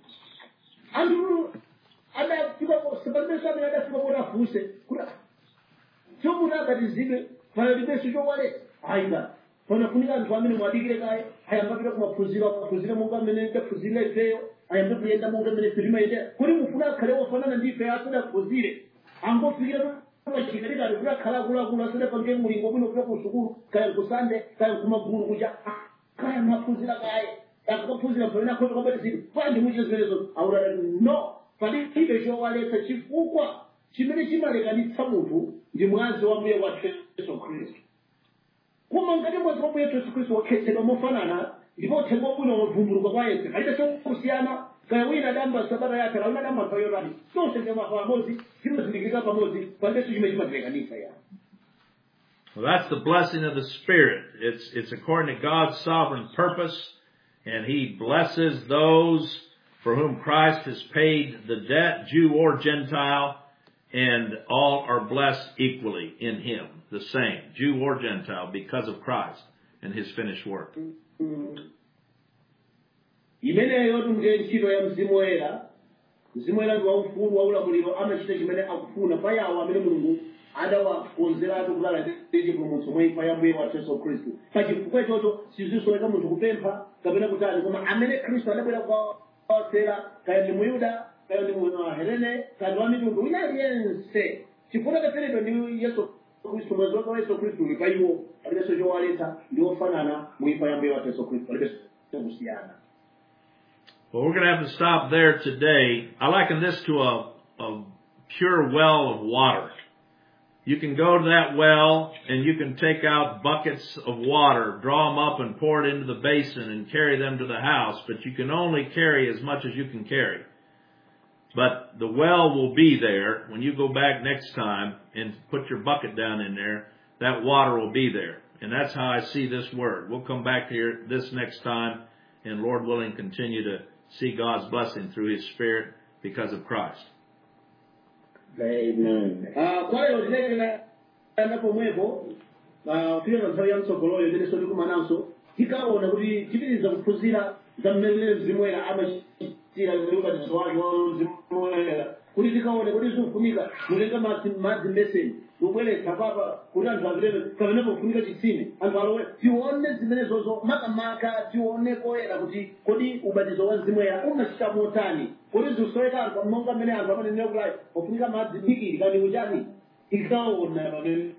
Ada kiba sebenarnya saya ada kiba orang fuse, kuna. Cuma nak dari sini, kalau di besi jauh wale, ayah. Kalau kuningan suami ni mati kira kaya, ayah mungkin aku mafuzila, mafuzila mungkin menentukan fuzila itu, ayah mungkin dia mungkin menerima itu. Kuni mufuna kalau wafana nanti faya sudah fuzile. Angko fikir apa sih? Jadi kalau kita kalau gula gula sudah pengen muring, kau pun kita kusuku, kaya kusande, kaya kumabur kuja, kaya mafuzila kaya. Aku mafuzila pernah kau kau beri sini, panjang mungkin sebenarnya. Awalnya no. Padi kibesho wale tachifukwa chimene chimalekanitsa munthu ndi mwazi wa mbuye wathu Yesu Khristu. Koma ngati mwazi wa mbuye Yesu Khristu wakhetsedwa mofanana ndipo uthenga wabwino wavumbuluka kwa Yesu palibe chokusiyana kaya wina adamba sabata yake kaya wina adamba payorani sonse ndema pamodzi timazindikirika pamodzi palibe chimene chimalekanitsa ya.
Well, that's the blessing of the Spirit. It's it's according to God's sovereign purpose, and He blesses those for whom Christ has paid the debt, Jew or Gentile, and all are blessed equally in Him, the same, Jew or Gentile, because of Christ and His finished work.
Imene yotu mgenchiro ya mzimu wera, mzimu wera wa ufulu wa ulamuliro amachita chimene akufuna payawo amene Mulungu adawakonzeratu kulala teje kumutso mwe pa yambuye wa Yesu Khristu. Pachifukwa chocho sizisoweka munthu kupempha kapena kutani koma amene Khristu adabwera kwa Sera, kaya ni Muyuda, kaya ni Mwaherene, kaya ni Wamitundu, wina yense. Chifuna katere ni Yesu Kristu, mwezoka wa Yesu Kristu, lipa iwo, alibeso jo waleta, liwo fanana, muipa yambe wa Yesu Kristu, alibeso kusiana.
Well, we're going to have to stop there today. I liken this to a, a pure well of water. You can go to that well and you can take out buckets of water, draw them up and pour it into the basin and carry them to the house, but you can only carry as much as you can carry. But the well will be there when you go back next time and put your bucket down in there. That water will be there. And that's how I see this word. We'll come back here this next time and Lord willing continue to see God's blessing through His Spirit because of Christ.
Amen. Ah, kwa hiyo zile napo mwepo, ah pia nzao msogolo yele sodi kumananso, ikaona kuti tipiriza kupuzira za mmene zimwera ama tira ziruka ziswali wa zimwera. Kuti tikaone kuti zikufunika, mulenga madzi madzi mbeseni. Ubwele sababa kuti anthu avire kapena kufunika chitsime. Anthu alowe tione zimene zozo makamaka tione koyera kuti kodi ubatizo wa zimwera unachita motani. Kodi zisoweka anthu monga mmene anthu amanene kuti kufunika madzi ndikiri kani ujani ikaona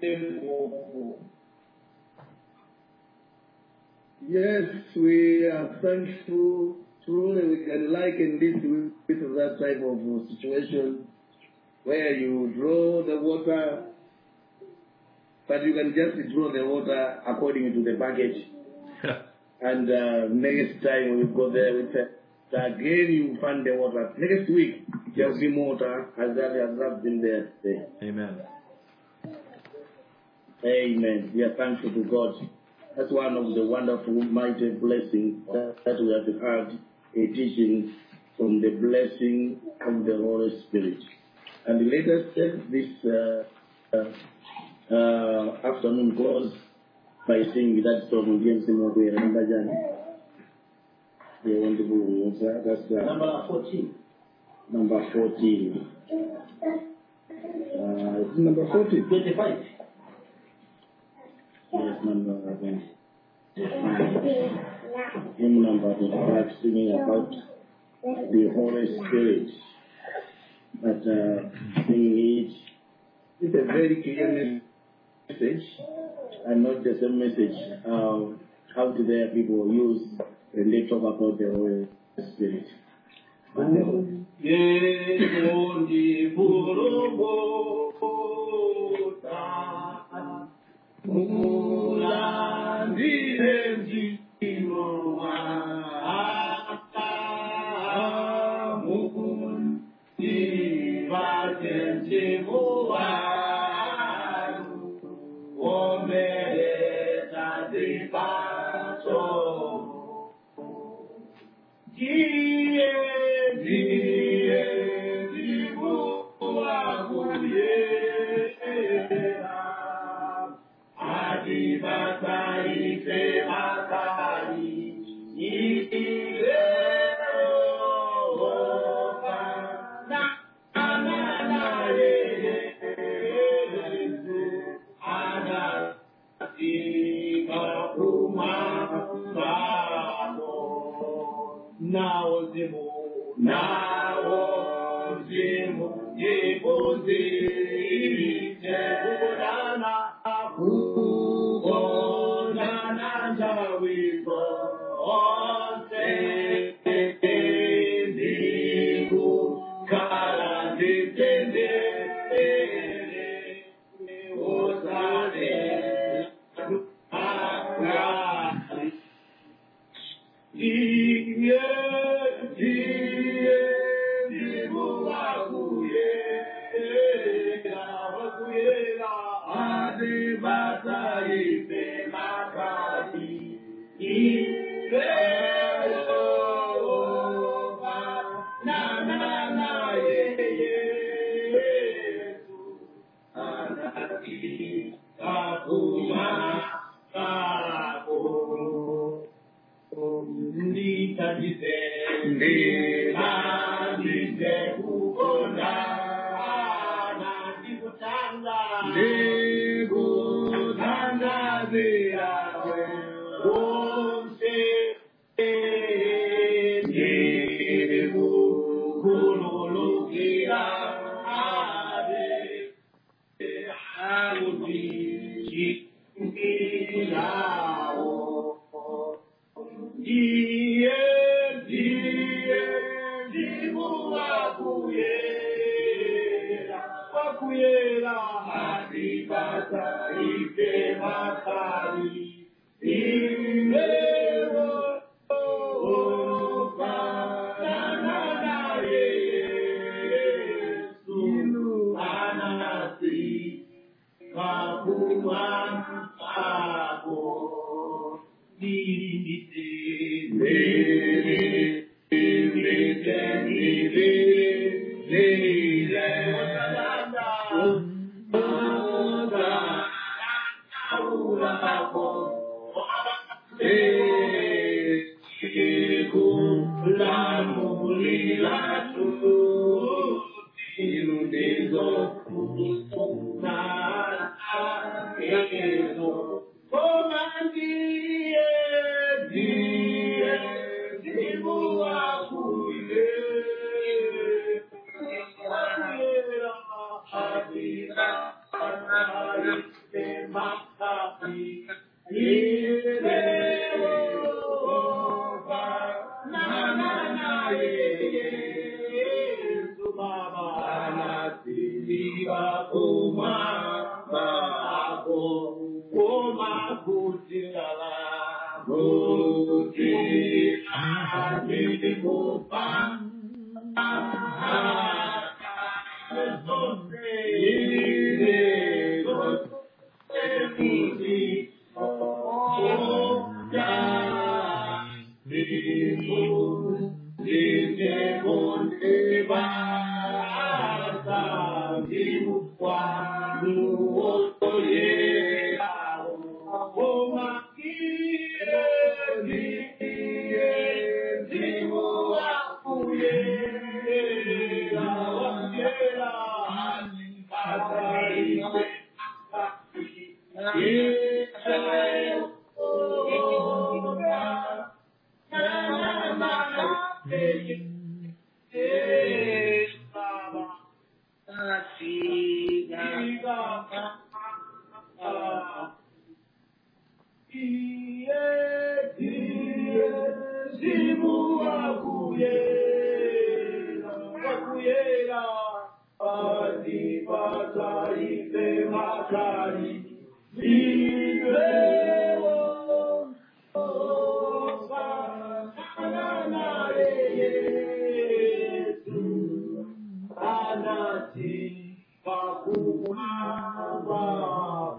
Yes, we are thankful. Truly, we can liken this with that type of situation where you draw the water, but you can just draw the water according to the bucket. And uh, next time we go there, we say, again you find the water. Next week, there will be more water as that has not been there today.
Amen.
Amen. We are thankful to God. That's one of the wonderful, mighty blessings that, that we have heard a teaching from the blessing of the Holy Spirit. And let us take this uh, uh, uh, afternoon close by singing that song, James Mowbray. Remember, Jan? The wonderful answer. That's uh,
number fourteen.
Number fourteen. Uh, number fourteen.
Twenty-five.
Yes, number one. Hymn number twenty-five, singing about the Holy Spirit. But uh, singing it is a very clear message, and not just a message of how do their people use when they talk about the Holy Spirit. taife makari, Iwewo, Opa, Ananaye Yesu, Anati, Pakuhaba,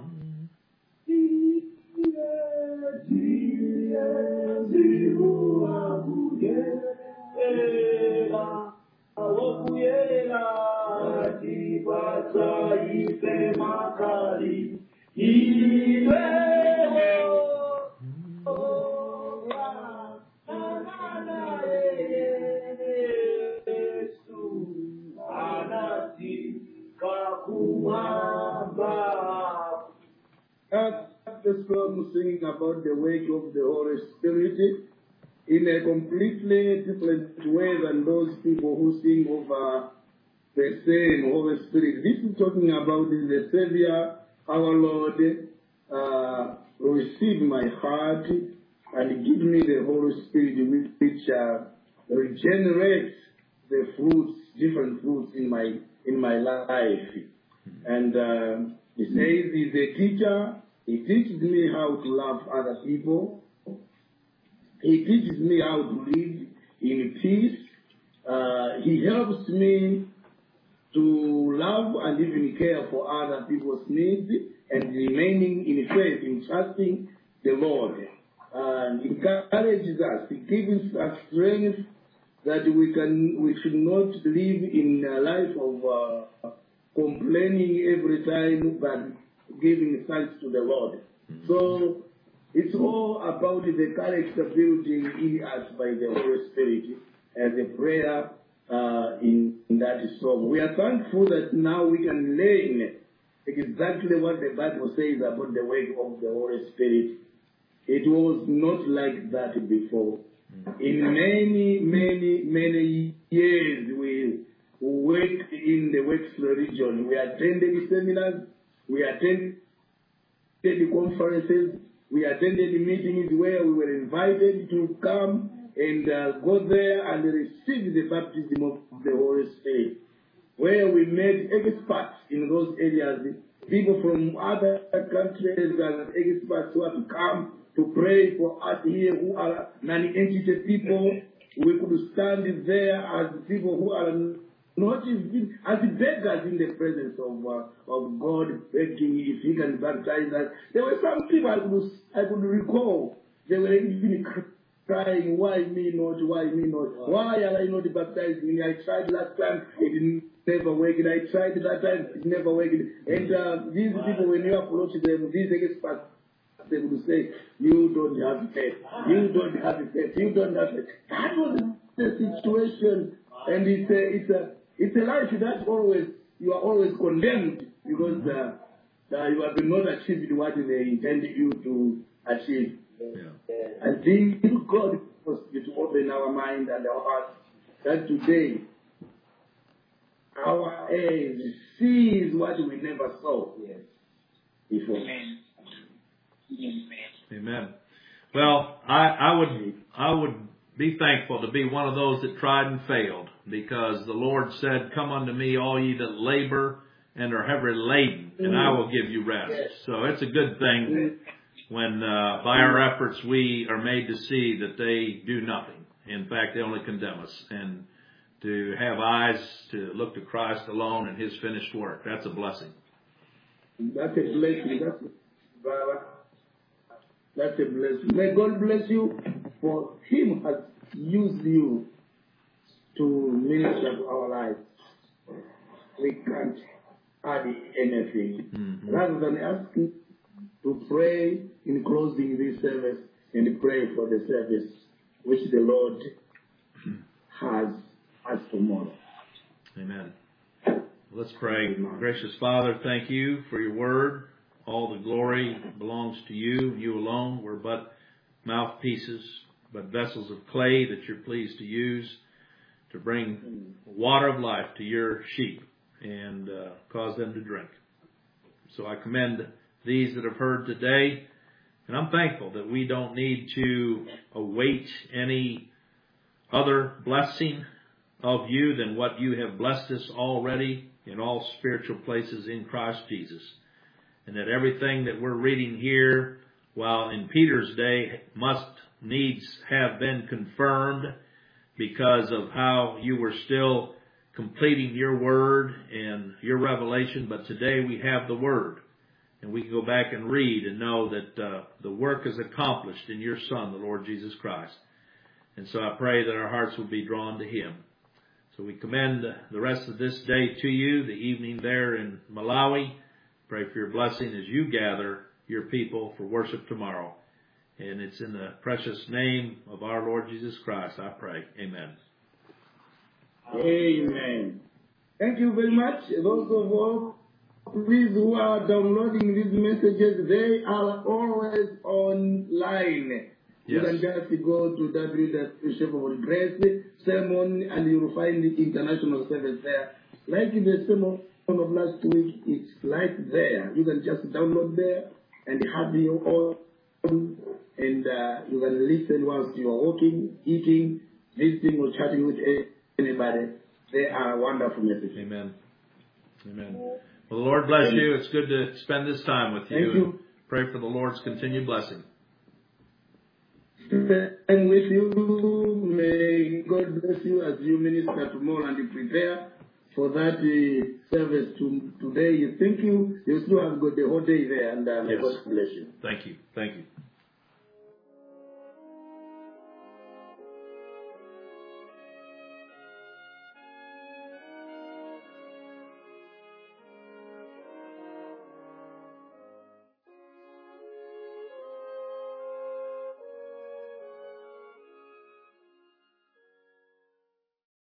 That's the song singing about the work of the Holy Spirit in a completely different way than those people who sing over the same Holy Spirit. This is talking about the Savior, our Lord, uh, receive my heart and give me the Holy Spirit which uh, regenerates the fruits, different fruits in my in my life. And uh, he says he's a teacher. He teaches me how to love other people. He teaches me how to live in peace. Uh, he helps me to love and even care for other people's needs and remaining in faith, in trusting the Lord. And encourages us, he gives us strength that we can, we should not live in a life of uh, complaining every time, but giving thanks to the Lord. So it's all about the character building in us by the Holy Spirit as a prayer uh, in, in that song. We are thankful that now we can learn exactly what the Bible says about the work of the Holy Spirit. It was not like that before. In many, many, many years we worked in the Wexford region. We attended seminars, we attended the conferences, we attended meetings where we were invited to come and uh, go there and receive the baptism of the Holy Spirit, where we met experts in those areas, people from other countries and experts who have to come to pray for us here who are non-entity people. We could stand there as people who are not even as beggars in the presence of uh, of God, begging if He can baptize us. There were some people I could I could recall. They were even crying, "Why me not? Why me not? Why are I not baptized? Me? I tried last time, it never worked. I tried that time, it never worked." And uh, these people, when you approach them, these experts, they would say, "You don't have faith. You don't have faith. You don't have faith." That was the situation, and it's a it's a it's a life that always you are always condemned because uh, uh, you have not achieved what they intended you to achieve. Yeah. And think God was to open our mind and our heart that today our eyes sees what we never saw before. Amen.
Amen. Well, I, I would I would be thankful to be one of those that tried and failed, because the Lord said, "Come unto me, all ye that labor and are heavy laden, and I will give you rest." Yes. So it's a good thing when uh, by our efforts we are made to see that they do nothing. In fact, they only condemn us. And to have eyes to look to Christ alone and His finished work, that's a blessing.
That's a blessing. That's a, brother. That's a blessing. May God bless you, for Him has used you to minister to our lives. We can't add anything. Mm-hmm. Rather than asking to pray in closing this service and pray for the service which the Lord has as tomorrow.
Amen. Let's pray. Gracious Father, thank you for your word. All the glory belongs to you, you alone. We're but mouthpieces, but vessels of clay that you're pleased to use to bring water of life to your sheep and uh, cause them to drink. So I commend these that have heard today, and I'm thankful that we don't need to await any other blessing of you than what you have blessed us already in all spiritual places in Christ Jesus. And that everything that we're reading here, while in Peter's day, must needs have been confirmed because of how you were still completing your word and your revelation. But today we have the word. And we can go back and read and know that uh, the work is accomplished in your Son, the Lord Jesus Christ. And so I pray that our hearts will be drawn to Him. So we commend the rest of this day to you, the evening there in Malawi. Pray for your blessing as you gather your people for worship tomorrow. And it's in the precious name of our Lord Jesus Christ, I pray. Amen.
Amen. Thank you very much. Those of all, please, who are downloading these messages, they are always online. You
Yes.
can just go to w w w dot shepherd grace sermon and you will find the international service there. Like the sermon of last week, it's right there. You can just download there and have your own, and uh, you can listen whilst you are walking, eating, visiting, or chatting with anybody. They are wonderful messages.
Amen. Amen. Well, the Lord bless you. It's good to spend this time with you.
Thank you.
Pray for the Lord's continued blessing.
And with you, may God bless you as you minister tomorrow and you prepare for that uh, service to, today. You think you, you still have got the whole day there, and uh, may
Yes.
God bless you.
Thank you. Thank you.